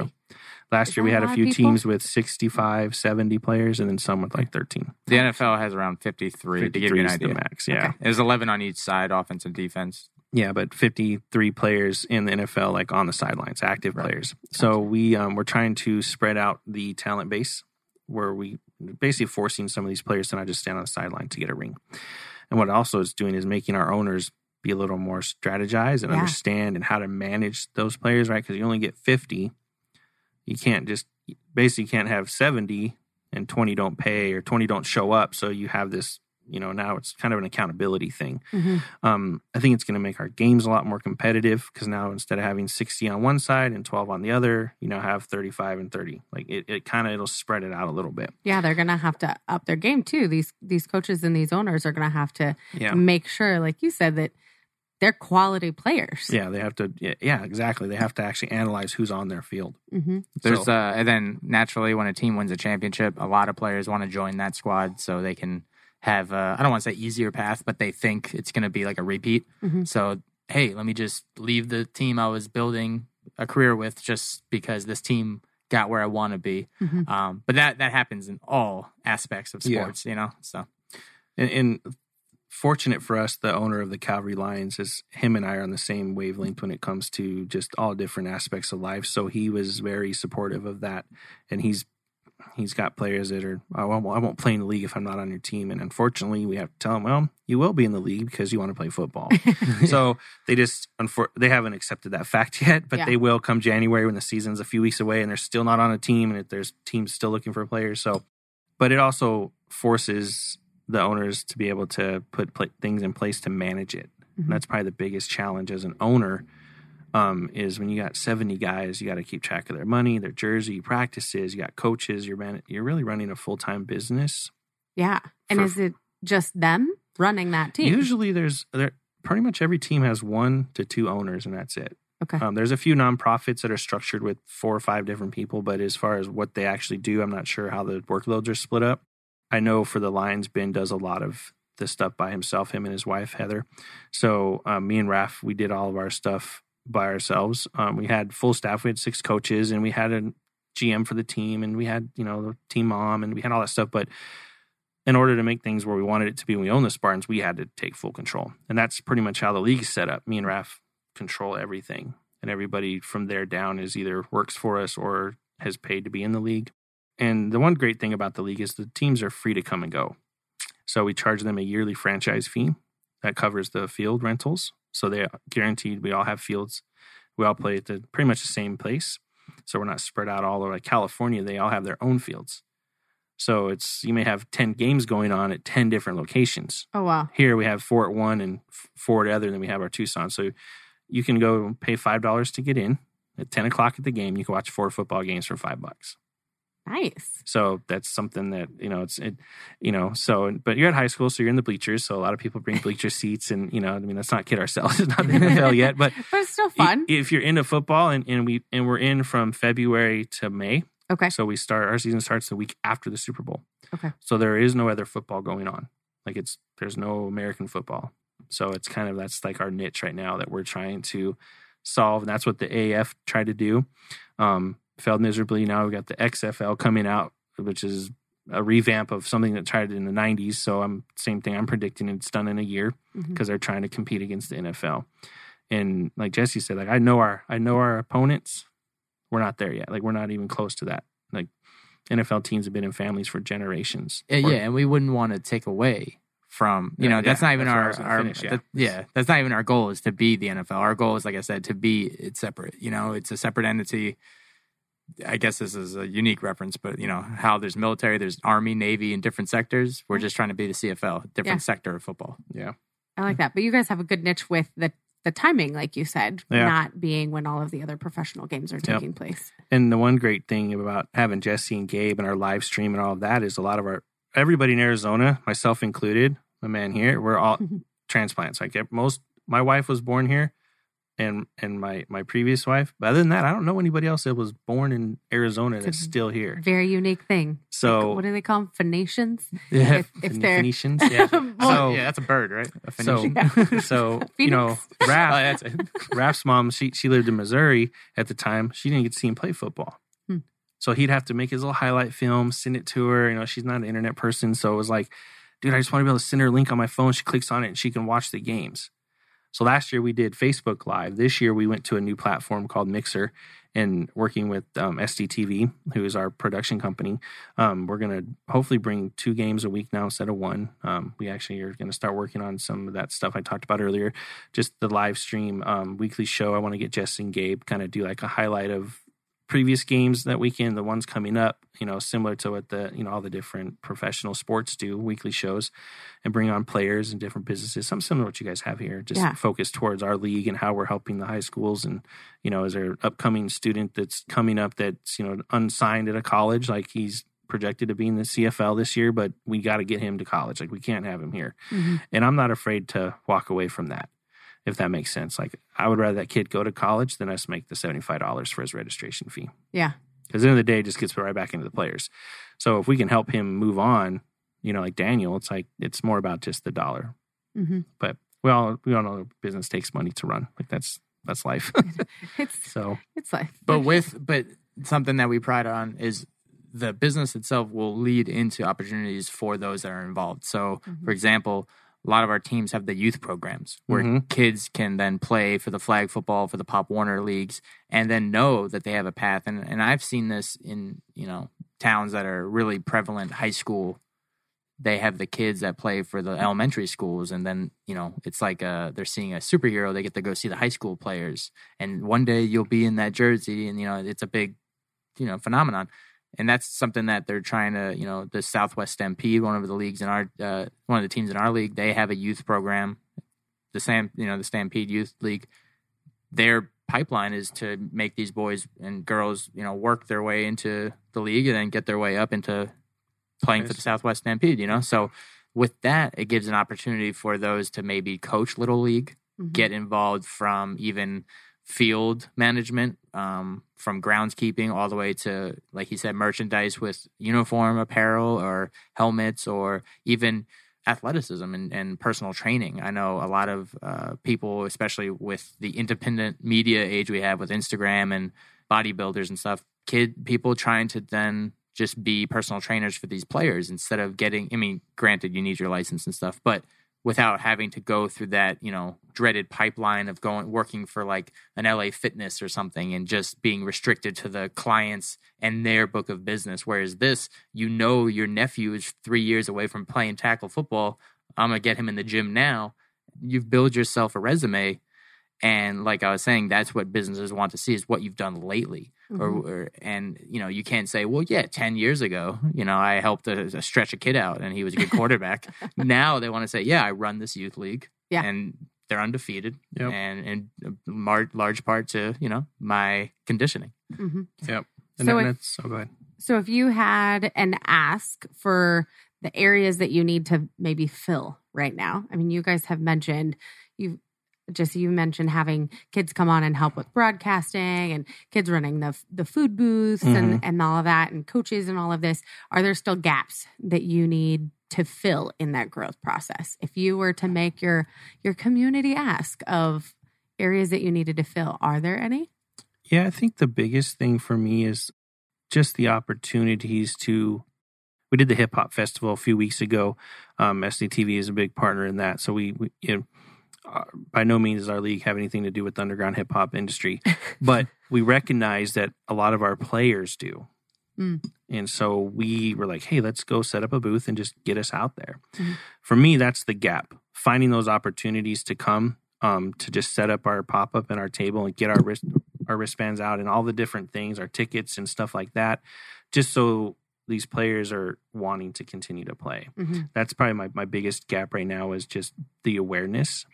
Last year we had a few teams with 65, 70 players, and then some with like 13. The NFL has around 53 to give you an idea. The max, yeah. Okay. There's 11 on each side, offense and defense. Yeah, but 53 players in the NFL, like on the sidelines, active players. Gotcha. So we're trying to spread out the talent base, where we basically forcing some of these players to not just stand on the sideline to get a ring. And what it also is doing is making our owners be a little more strategized and understand and how to manage those players, right? Because you only get 50. You can't can't have 70 and 20 don't pay or 20 don't show up. So you have this, now it's kind of an accountability thing. Mm-hmm. I think it's going to make our games a lot more competitive because now instead of having 60 on one side and 12 on the other, have 35 and 30. Like it'll spread it out a little bit. Yeah, they're going to have to up their game too. These coaches and these owners are going to have to make sure, like you said, that they're quality players. Yeah, they have to. Yeah, exactly. They have to actually analyze who's on their field. Mm-hmm. There's and then naturally, when a team wins a championship, a lot of players want to join that squad so they can have. I don't want to say easier path, but they think it's going to be like a repeat. Mm-hmm. So hey, let me just leave the team I was building a career with just because this team got where I want to be. Mm-hmm. But that happens in all aspects of sports, So and fortunate for us, the owner of the Calvary Lions is him and I are on the same wavelength when it comes to just all different aspects of life. So he was very supportive of that. And he's got players that are, I won't play in the league if I'm not on your team. And unfortunately, we have to tell him, well, you will be in the league because you want to play football. So they haven't accepted that fact yet, but they will come January when the season's a few weeks away and they're still not on a team and there's teams still looking for players. So, but it also forces the owners to be able to put things in place to manage it. Mm-hmm. And that's probably the biggest challenge as an owner is when you got 70 guys, you got to keep track of their money, their jersey, practices, you got coaches, you're really running a full-time business. Yeah. And is it just them running that team? Usually pretty much every team has 1 to 2 owners and that's it. Okay. There's a few nonprofits that are structured with 4 or 5 different people, but as far as what they actually do, I'm not sure how the workloads are split up. I know for the Lions, Ben does a lot of the stuff by himself, him and his wife, Heather. So me and Raph, we did all of our stuff by ourselves. We had full staff. We had 6 coaches and we had a GM for the team and we had, the team mom and we had all that stuff. But in order to make things where we wanted it to be when we owned the Spartans, we had to take full control. And that's pretty much how the league is set up. Me and Raph control everything. And everybody from there down is either works for us or has paid to be in the league. And the one great thing about the league is the teams are free to come and go. So we charge them a yearly franchise fee that covers the field rentals. So they're guaranteed we all have fields. We all play at pretty much the same place. So we're not spread out all over. Like California, they all have their own fields. So you may have 10 games going on at 10 different locations. Oh, wow. Here we have 4 at one and 4 at the other, and then we have our Tucson. So you can go pay $5 to get in. At 10 o'clock at the game, you can watch 4 football games for $5. Nice. So that's something that, but you're at high school, so you're in the bleachers. So a lot of people bring bleacher seats and, let's not kid ourselves. It's not the NFL yet, but it's still fun. If you're into football and we're in from February to May. Okay. So our season starts the week after the Super Bowl. Okay. So there is no other football going on. There's no American football. So it's that's like our niche right now that we're trying to solve. And that's what the AAF tried to do. Failed miserably. Now we got the XFL coming out, which is a revamp of something that tried in the 90s. So same thing. I'm predicting it's done in a year because they're trying to compete against the NFL. And like Jesse said, I know our opponents. We're not there yet. We're not even close to that. NFL teams have been in families for generations. And we wouldn't want to take away from, that's not even that's not even our goal is to be the NFL. Our goal is, like I said, to be it separate. It's a separate entity. I guess this is a unique reference, but how there's military, there's Army, Navy, and different sectors. We're just trying to be the CFL, different sector of football. Yeah. I like that. But you guys have a good niche with the timing, like you said, not being when all of the other professional games are taking place. And the one great thing about having Jesse and Gabe and our live stream and all of that is a lot of everybody in Arizona, myself included, my man here, we're all transplants. My wife was born here. And my previous wife. But other than that, I don't know anybody else that was born in Arizona that's still here. Very unique thing. So what do they call them? Phoenicians? Yeah, if they're Phoenicians. Yeah. That's a bird, right? A Phoenician. So Raph's mom, she lived in Missouri at the time. She didn't get to see him play football. So he'd have to make his little highlight film, send it to her. She's not an internet person, so it was like, dude, I just want to be able to send her a link on my phone. She clicks on it and she can watch the games. So last year we did Facebook Live. This year we went to a new platform called Mixer and working with SDTV, who is our production company. We're going to hopefully bring 2 games a week now instead of 1. We actually are going to start working on some of that stuff I talked about earlier. Just the live stream weekly show. I want to get Jess and Gabe kind of do like a highlight of previous games that weekend, the ones coming up, similar to what all the different professional sports do, weekly shows, and bring on players and different businesses, something similar to what you guys have here, just focused towards our league and how we're helping the high schools. And, is there an upcoming student that's coming up that's, unsigned at a college, like he's projected to be in the CFL this year, but we got to get him to college. We can't have him here. And I'm not afraid to walk away from that, if that makes sense. I would rather that kid go to college than us make the $75 for his registration fee. Yeah. Because at the end of the day, it just gets right back into the players. So if we can help him move on, like Daniel, it's more about just the dollar. But we all know business takes money to run. That's life. It's life. But something that we pride on is the business itself will lead into opportunities for those that are involved. So, for example, a lot of our teams have the youth programs where kids can then play for the flag football, for the Pop Warner leagues, and then know that they have a path. And I've seen this in, towns that are really prevalent, high school. They have the kids that play for the elementary schools. And then, it's like they're seeing a superhero. They get to go see the high school players. And one day you'll be in that jersey and, it's a big, phenomenon. And that's something that they're trying to, the Southwest Stampede, one of the leagues in our, one of the teams in our league, they have a youth program. The Stampede Youth League. Their pipeline is to make these boys and girls, work their way into the league and then get their way up into playing for the Southwest Stampede. So with that, it gives an opportunity for those to maybe coach Little League, get involved from even field management, from groundskeeping all the way to, like he said, merchandise with uniform apparel or helmets, or even athleticism and personal training. I know a lot of people, especially with the independent media age we have with Instagram and bodybuilders and stuff, people trying to then just be personal trainers for these players instead of getting, granted you need your license and stuff, but without having to go through that, dreaded pipeline of working for like an LA Fitness or something and just being restricted to the clients and their book of business. Whereas this, your nephew is 3 years away from playing tackle football. I'm going to get him in the gym now. You've built yourself a resume. And like I was saying, that's what businesses want to see is what you've done lately. And you can't say, well, yeah, 10 years ago, I helped stretch a kid out and he was a good quarterback. Now they want to say, yeah, I run this youth league and they're undefeated and in large part to, my conditioning. Yep. And go ahead. So if you had an ask for the areas that you need to maybe fill right now, I mean, you guys have mentioned, you mentioned having kids come on and help with broadcasting and kids running the food booths and all of that and coaches and all of this. Are there still gaps that you need to fill in that growth process? If you were to make your community ask of areas that you needed to fill, are there any? Yeah, I think the biggest thing for me is just the opportunities we did the hip hop festival a few weeks ago. SDTV is a big partner in that. So we by no means does our league have anything to do with the underground hip hop industry, but we recognize that a lot of our players do. And so we were like, hey, let's go set up a booth and just get us out there. For me, that's the gap. Finding those opportunities to come, to just set up our pop-up and our table and get our wristbands out and all the different things, our tickets and stuff like that, just so these players are wanting to continue to play. That's probably my biggest gap right now is just the awareness.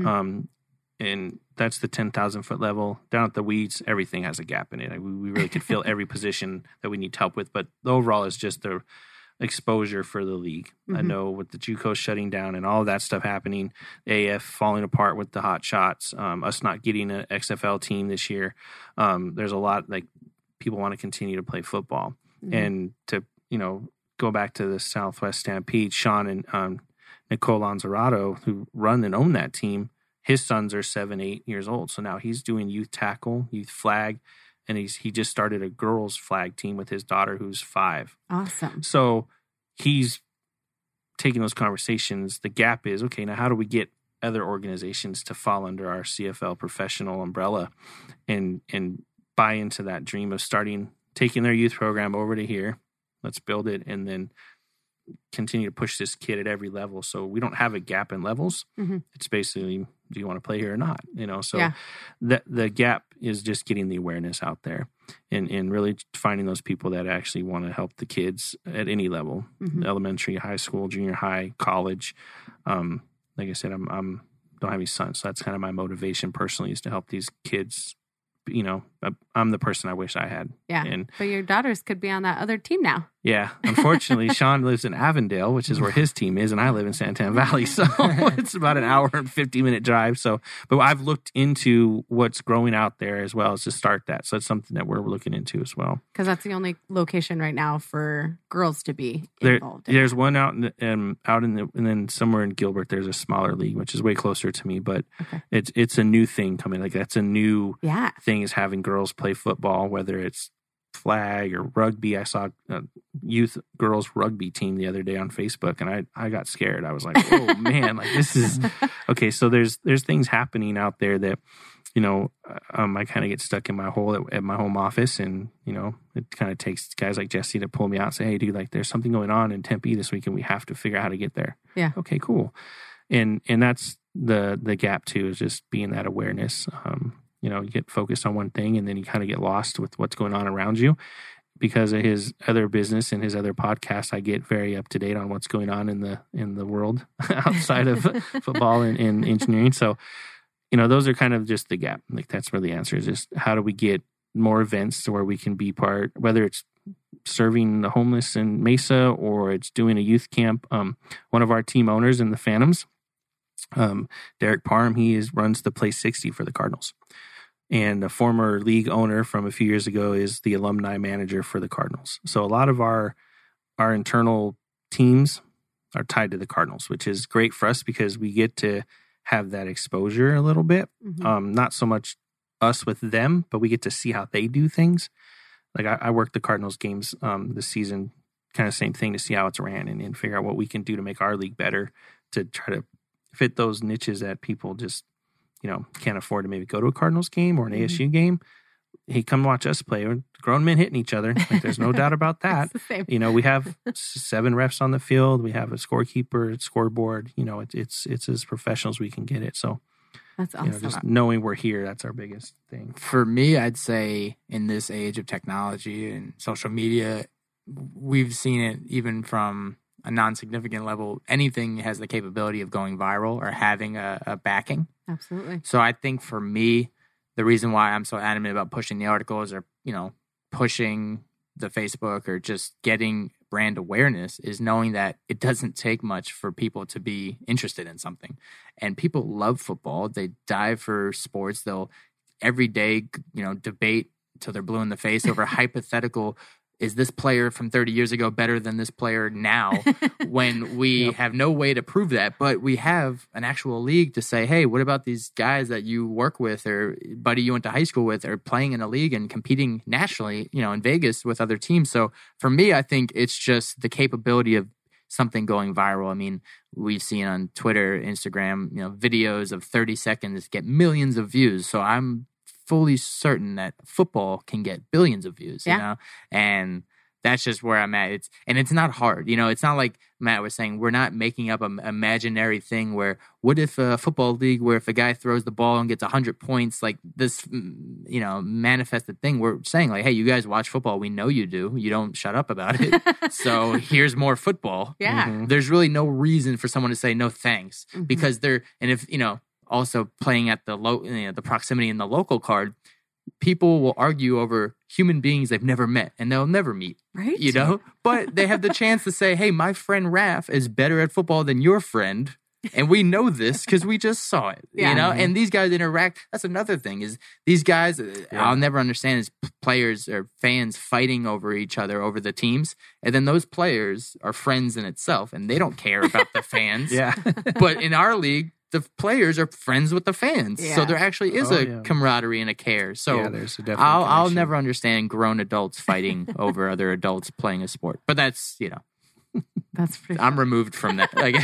And that's the 10,000 foot level. Down at the weeds, everything has a gap in it. We really could fill every position that we need help with, but the overall is just the exposure for the league. I know with the JUCO shutting down and all of that stuff happening, AF falling apart with the hot shots, us not getting an XFL team this year. There's a lot, like, people want to continue to play football. And to, go back to the Southwest Stampede, Sean and Nicole Lanzarato, who run and own that team, his sons are 7, 8 years old. So now he's doing youth tackle, youth flag, and he just started a girls flag team with his daughter who's 5. Awesome. So he's taking those conversations. The gap is, okay, now how do we get other organizations to fall under our CFL professional umbrella and buy into that dream of taking their youth program over to here. Let's build it and then continue to push this kid at every level. So we don't have a gap in levels. It's basically, do you want to play here or not? So the gap is just getting the awareness out there and really finding those people that actually want to help the kids at any level, elementary, high school, junior high, college. Like I said, don't have any sons. So that's kind of my motivation personally, is to help these kids. I'm the person I wish I had. Yeah. But your daughters could be on that other team now. Yeah. Unfortunately, Sean lives in Avondale, which is where his team is, and I live in Santan Valley. So it's about an hour and 50-minute drive. But I've looked into what's growing out there as well as to start that. So it's something that we're looking into as well. Because that's the only location right now for girls to be involved. There's one out and then somewhere in Gilbert, there's a smaller league, which is way closer to me. But it's a new thing coming. Like, that's a new thing, is having girls play football, whether it's flag or rugby. I saw a youth girls rugby team the other day on Facebook, and I got scared. I was like, oh man, like, this is okay. So there's things happening out there that, I kind of get stuck in my hole at my home office, and, it kind of takes guys like Jesse to pull me out and say, hey dude, like, there's something going on in Tempe this week and we have to figure out how to get there. Yeah. Okay, cool. And that's the gap too, is just being that awareness. You get focused on one thing and then you kind of get lost with what's going on around you. Because of his other business and his other podcast, I get very up to date on what's going on in the world outside of football and engineering. So, those are kind of just the gap. Like, that's where the answer is, just how do we get more events to where we can be part, whether it's serving the homeless in Mesa or it's doing a youth camp. One of our team owners in the Phantoms, Derek Parham, runs the Play 60 for the Cardinals. And a former league owner from a few years ago is the alumni manager for the Cardinals. So a lot of our internal teams are tied to the Cardinals, which is great for us because we get to have that exposure a little bit. Not so much us with them, but we get to see how they do things. Like, I worked the Cardinals games this season, kind of same thing, to see how it's ran and figure out what we can do to make our league better, to try to fit those niches that people just can't afford to maybe go to a Cardinals game or an ASU game. Hey, come watch us play. We're grown men hitting each other. Like, there's no doubt about that. We have 7 refs on the field. We have a scorekeeper, scoreboard. It's as professional as we can get it. So that's awesome. Just knowing we're here, that's our biggest thing. For me, I'd say in this age of technology and social media, we've seen it even from a non-significant level. Anything has the capability of going viral or having a backing. Absolutely. So I think for me, the reason why I'm so adamant about pushing the articles or, pushing the Facebook or just getting brand awareness is knowing that it doesn't take much for people to be interested in something. And people love football. They dive for sports. They'll every day, debate till they're blue in the face over hypothetical, is this player from 30 years ago better than this player now? When we have no way to prove that, but we have an actual league to say, hey, what about these guys that you work with or buddy you went to high school with are playing in a league and competing nationally, in Vegas with other teams. So for me, I think it's just the capability of something going viral. I mean, we've seen on Twitter, Instagram, videos of 30 seconds get millions of views. So I'm fully certain that football can get billions of views, and that's just where I'm at. It's not hard, it's not like Matt was saying, we're not making up an imaginary thing where what if a football league where if a guy throws the ball and gets 100 points, like this, manifested thing. We're saying like, hey, you guys watch football. We know you do. You don't shut up about it. So here's more football. Yeah. Mm-hmm. There's really no reason for someone to say no thanks because also playing at the proximity in the local card, people will argue over human beings they've never met and they'll never meet, right? But they have the chance to say, hey, my friend Raph is better at football than your friend. And we know this because we just saw it, and these guys interact. That's another thing is these guys, I'll never understand is players or fans fighting over each other over the teams. And then those players are friends in itself and they don't care about the fans. But in our league, the players are friends with the fans. So there actually is a camaraderie and a care. So there's a definite I'll never understand grown adults fighting over other adults playing a sport. But that's, that's pretty I'm removed from that, I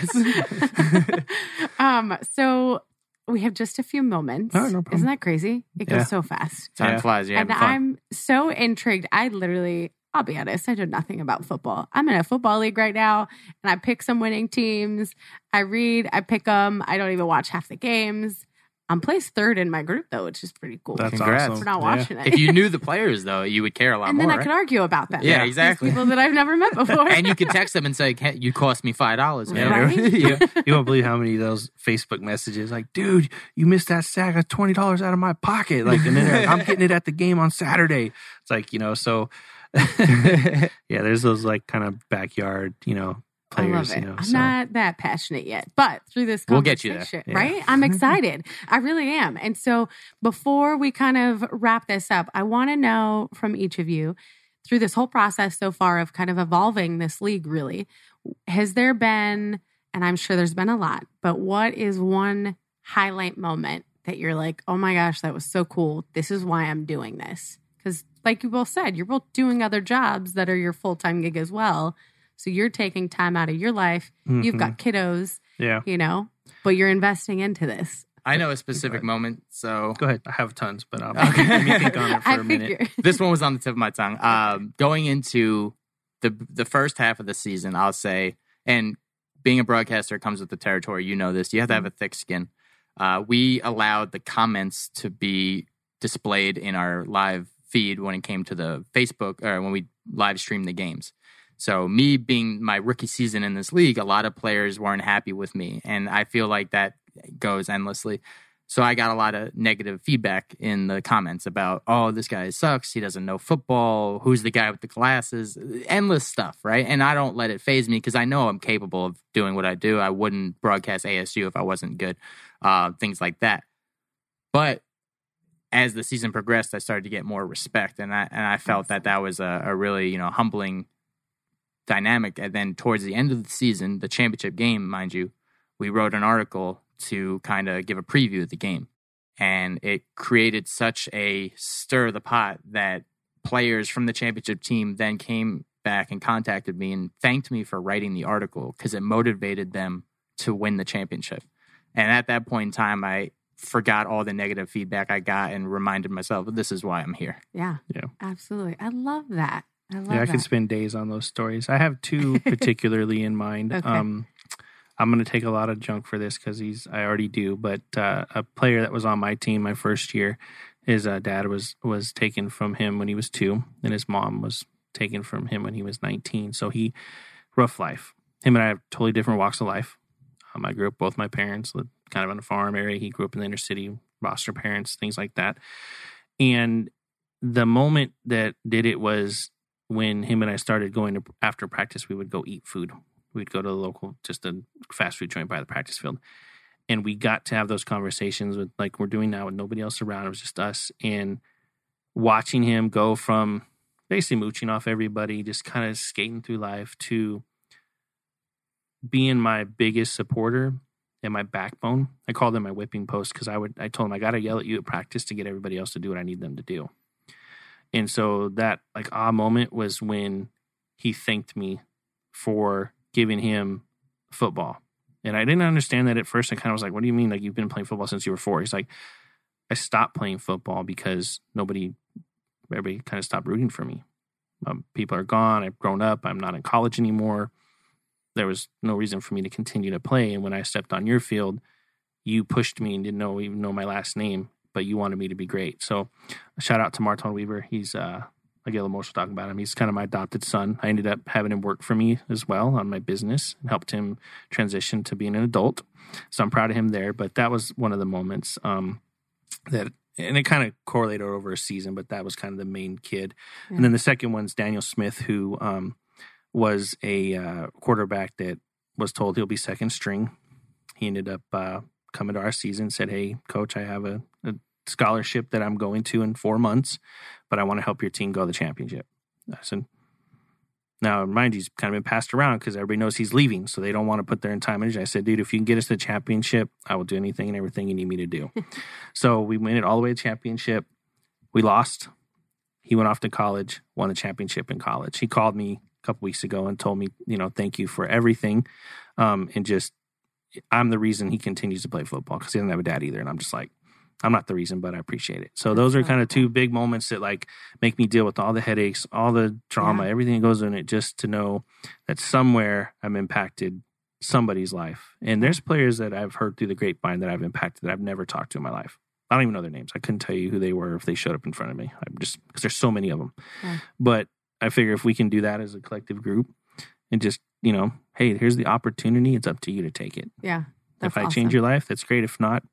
guess. So we have just a few moments. Oh, no problem. Isn't that crazy? It goes so fast. Time flies. And I'm so intrigued. I'll be honest, I know nothing about football. I'm in a football league right now, and I pick some winning teams. I read, I pick them. I don't even watch half the games. I'm placed third in my group, though, which is pretty cool. That's Congrats. awesome. We're not watching it. If you knew the players, though, you would care a lot and more. And then I could argue about them. Yeah, exactly. These people that I've never met before. And you could text them and say, you cost me $5. Yeah. Right? You won't believe how many of those Facebook messages like, dude, you missed that sack of $20 out of my pocket. Like, and then they're like, I'm getting it at the game on Saturday. It's like, so there's those like kind of backyard, players. I love it. I'm not that passionate yet, but through this we'll get you conversation, there. Right? I'm excited. I really am. And so before we kind of wrap this up, I want to know from each of you through this whole process so far of kind of evolving this league, really, has there been, and I'm sure there's been a lot, but what is one highlight moment that you're like, oh my gosh, that was so cool. This is why I'm doing this. Because like you both said, you're both doing other jobs that are your full-time gig as well. So you're taking time out of your life. Mm-hmm. You've got kiddos, but you're investing into this. I know a specific moment, so... Go ahead. I have tons, but let me think on it for a minute. This one was on the tip of my tongue. Going into the first half of the season, I'll say, and being a broadcaster comes with the territory, you know this, you have to have a thick skin. We allowed the comments to be displayed in our live feed when it came to the Facebook, or when we live streamed the games. So me being my rookie season in this league, a lot of players weren't happy with me. And I feel like that goes endlessly. So I got a lot of negative feedback in the comments about, oh, this guy sucks. He doesn't know football. Who's the guy with the glasses? Endless stuff, right? And I don't let it faze me because I know I'm capable of doing what I do. I wouldn't broadcast ASU if I wasn't good. Things like that. But as the season progressed, I started to get more respect. And I felt that was a really, humbling dynamic. And then towards the end of the season, the championship game, mind you, we wrote an article to kind of give a preview of the game. And it created such a stir of the pot that players from the championship team then came back and contacted me and thanked me for writing the article because it motivated them to win the championship. And at that point in time, I forgot all the negative feedback I got and reminded myself, this is why I'm here. Yeah, absolutely. I love that. I could spend days on those stories. I have two particularly in mind. Okay. I'm going to take a lot of junk for this because I already do. But a player that was on my team my first year, his dad was taken from him when he was 2, and his mom was taken from him when he was 19. So rough life. Him and I have totally different walks of life. I grew up, both my parents lived kind of in a farm area. He grew up in the inner city, foster parents, things like that. And the moment that did it was when him and I started going to, after practice, we would go eat food. We'd go to the local, just a fast food joint by the practice field. And we got to have those conversations with, like we're doing now, with nobody else around. It was just us. And watching him go from basically mooching off everybody, just kind of skating through life, to being my biggest supporter and my backbone. I called him my whipping post because I told him I got to yell at you at practice to get everybody else to do what I need them to do. And so that like moment was when he thanked me for giving him football. And I didn't understand that at first. I kind of was like, what do you mean? Like, you've been playing football since you were 4. He's like, I stopped playing football because everybody kind of stopped rooting for me. People are gone. I've grown up. I'm not in college anymore. There was no reason for me to continue to play. And when I stepped on your field, you pushed me and didn't even know my last name, but you wanted me to be great. So a shout out to Martin Weaver. He's, I get emotional talking about him. He's kind of my adopted son. I ended up having him work for me as well on my business and helped him transition to being an adult. So I'm proud of him there. But that was one of the moments that, and it kind of correlated over a season, but that was kind of the main kid. Yeah. And then the second one's Daniel Smith, who was a quarterback that was told he'll be second string. He ended up coming to our season and said, hey, coach, I have a scholarship that I'm going to in 4 months, but I want to help your team go to the championship. I said, now, mind you, he's kind of been passed around because everybody knows he's leaving, so they don't want to put their time and energy. I said, dude, if you can get us to the championship, I will do anything and everything you need me to do. So we went it all the way to championship. We lost. He went off to college, won the championship in college. He called me a couple weeks ago and told me, thank you for everything. And just, I'm the reason he continues to play football because he doesn't have a dad either. And I'm just like, I'm not the reason, but I appreciate it. So those are kind of 2 big moments that like make me deal with all the headaches, all the drama, everything that goes in it, just to know that somewhere I'm impacted somebody's life. And there's players that I've heard through the grapevine that I've impacted that I've never talked to in my life. I don't even know their names. I couldn't tell you who they were if they showed up in front of me. I'm just, because there's so many of them. Yeah. But I figure if we can do that as a collective group and just, hey, here's the opportunity. It's up to you to take it. Yeah. If I change your life, that's great. If not,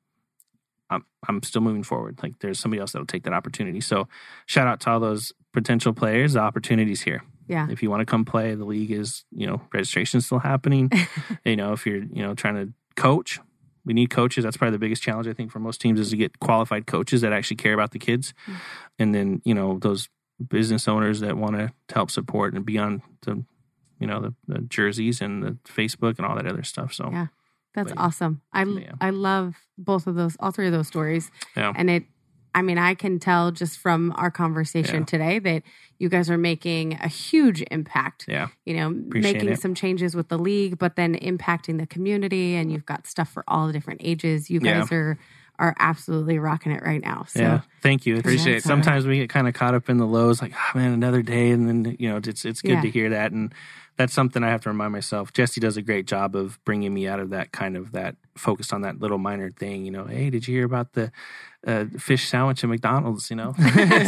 I'm still moving forward. Like there's somebody else that'll take that opportunity. So shout out to all those potential players. The opportunity's here. Yeah. If you want to come play, the league is, registration's still happening. If you're, trying to coach, we need coaches. That's probably the biggest challenge I think for most teams is to get qualified coaches that actually care about the kids. Mm-hmm. And then, those business owners that want to help support and be on the, the jerseys and the Facebook and all that other stuff. So yeah. That's awesome. I love both of those, all 3 of those stories. Yeah. And I can tell just from our conversation today that you guys are making a huge impact. Yeah. Making some changes with the league, but then impacting the community. And you've got stuff for all the different ages. You guys are absolutely rocking it right now. So yeah. Thank you. Appreciate it. Sometimes we get kind of caught up in the lows, like, oh man, another day. And then, it's good to hear that. And that's something I have to remind myself. Jesse does a great job of bringing me out of that kind of that focused on that little minor thing. Hey, did you hear about the fish sandwich at McDonald's? So, there's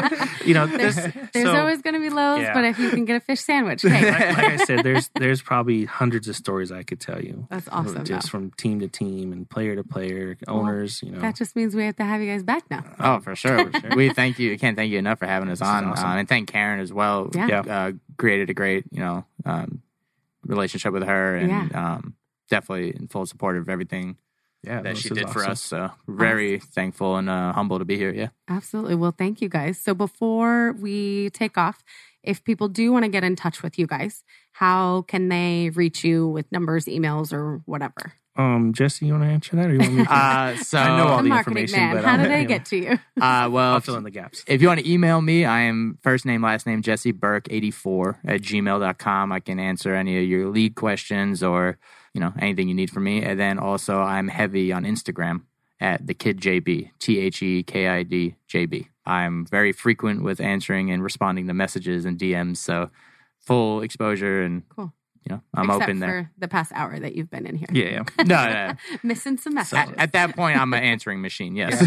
always going to be lows, but if you can get a fish sandwich, hey. Like I said, there's probably hundreds of stories I could tell you. That's awesome. Just from team to team and player to player, owners. That just means we have to have you guys back now. Oh, for sure. We thank you. Can't thank you enough for having us on, awesome. And thank Karen as well. Yeah. Created a great relationship with her, and definitely in full support of everything that she did for us. So very thankful and humble to be here. Yeah, absolutely. Well, thank you guys. So before we take off, if people do want to get in touch with you guys, how can they reach you with numbers, emails, or whatever? Jesse, you want to answer that, or you want me to? So I know all the marketing information, man. but how do they get to you? Well, I'll fill in the gaps. If you want to email me, I am first name, last name, Jesse Burke 84 at gmail.com. I can answer any of your league questions or, anything you need from me. And then also I'm heavy on Instagram at the Kid JB, THEKID JB. I'm very frequent with answering and responding to messages and DMs. So full exposure and cool. I'm except open there. For the past hour that you've been in here. Yeah. No. Missing some messages. At that point, I'm an answering machine, yes.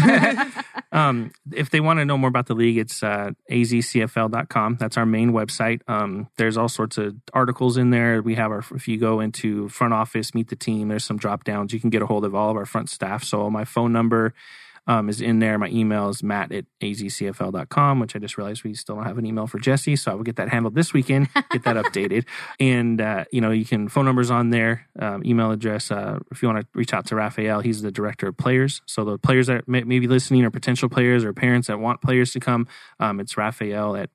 If they want to know more about the league, it's azcfl.com. That's our main website. There's all sorts of articles in there. We have if you go into front office, meet the team, there's some drop downs. You can get a hold of all of our front staff. So my phone number is in there. My email is matt@azcfl.com, which I just realized we still don't have an email for Jesse, so I will get that handled this weekend, get that updated. And, you can phone numbers on there, email address. If you want to reach out to Raphael, he's the director of players. So the players that may be listening or potential players or parents that want players to come, it's Raphael at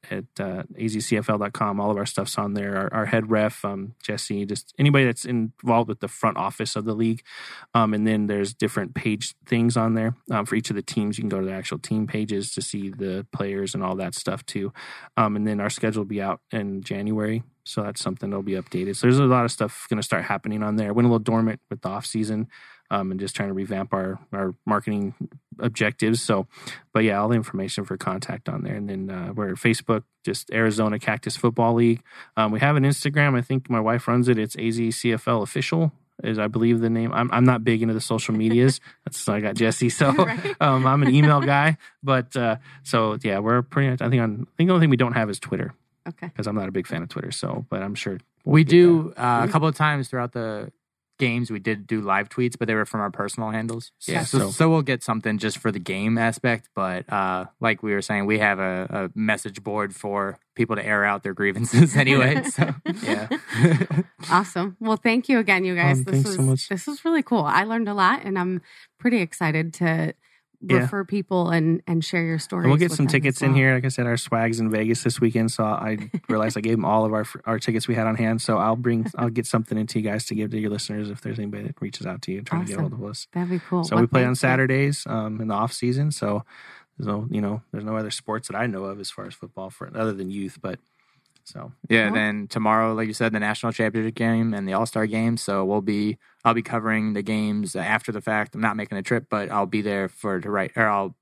azcfl.com. All of our stuff's on there. Our head ref, Jesse, just anybody that's involved with the front office of the league. And then there's different page things on there for each of the teams. You can go to the actual team pages to see the players and all that stuff too. And then our schedule will be out in January. So that's something that'll be updated. So there's a lot of stuff going to start happening on there. Went a little dormant with the off season and just trying to revamp our marketing objectives. So, but yeah, all the information for contact on there. And then we're at Facebook, just Arizona Cactus Football League. We have an Instagram. I think my wife runs it. It's AZCFL Official, is I believe the name. I'm not big into the social medias. That's I got Jesse. So right. I'm an email guy. But so yeah, we're pretty. I think the only thing we don't have is Twitter. Okay. Because I'm not a big fan of Twitter. So, but I'm sure we do a couple of times throughout the games. We did do live tweets, but they were from our personal handles. Yeah. So we'll get something just for the game aspect. But like we were saying, we have a message board for people to air out their grievances anyway. So yeah. Awesome. Well, thank you again, you guys. Thanks so much. This was really cool. I learned a lot, and I'm pretty excited to refer people and share your stories. And we'll get some tickets in here. Like I said, our swag's in Vegas this weekend, so I realized I gave them all of our tickets we had on hand. So I'll get something into you guys to give to your listeners if there's anybody that reaches out to you trying to get a hold of us. That'd be cool. So we play on Saturdays in the off season. So there's no other sports that I know of as far as football other than youth, but. So yeah, then tomorrow, like you said, the national championship game and the All-Star game. So I'll be covering the games after the fact. I'm not making a trip, but I'll be there to write. Or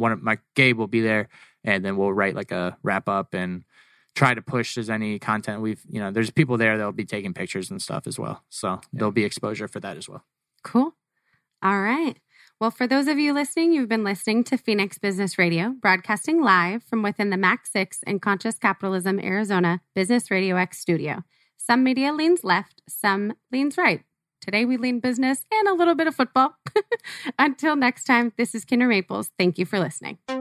Gabe will be there, and then we'll write like a wrap up and try to push as any content there's people there that'll be taking pictures and stuff as well. So there'll be exposure for that as well. Cool. All right. Well, for those of you listening, you've been listening to Phoenix Business Radio, broadcasting live from within the Mac 6 and Conscious Capitalism, Arizona Business Radio X studio. Some media leans left, some leans right. Today we lean business and a little bit of football. Until next time, this is Kinder Maples. Thank you for listening.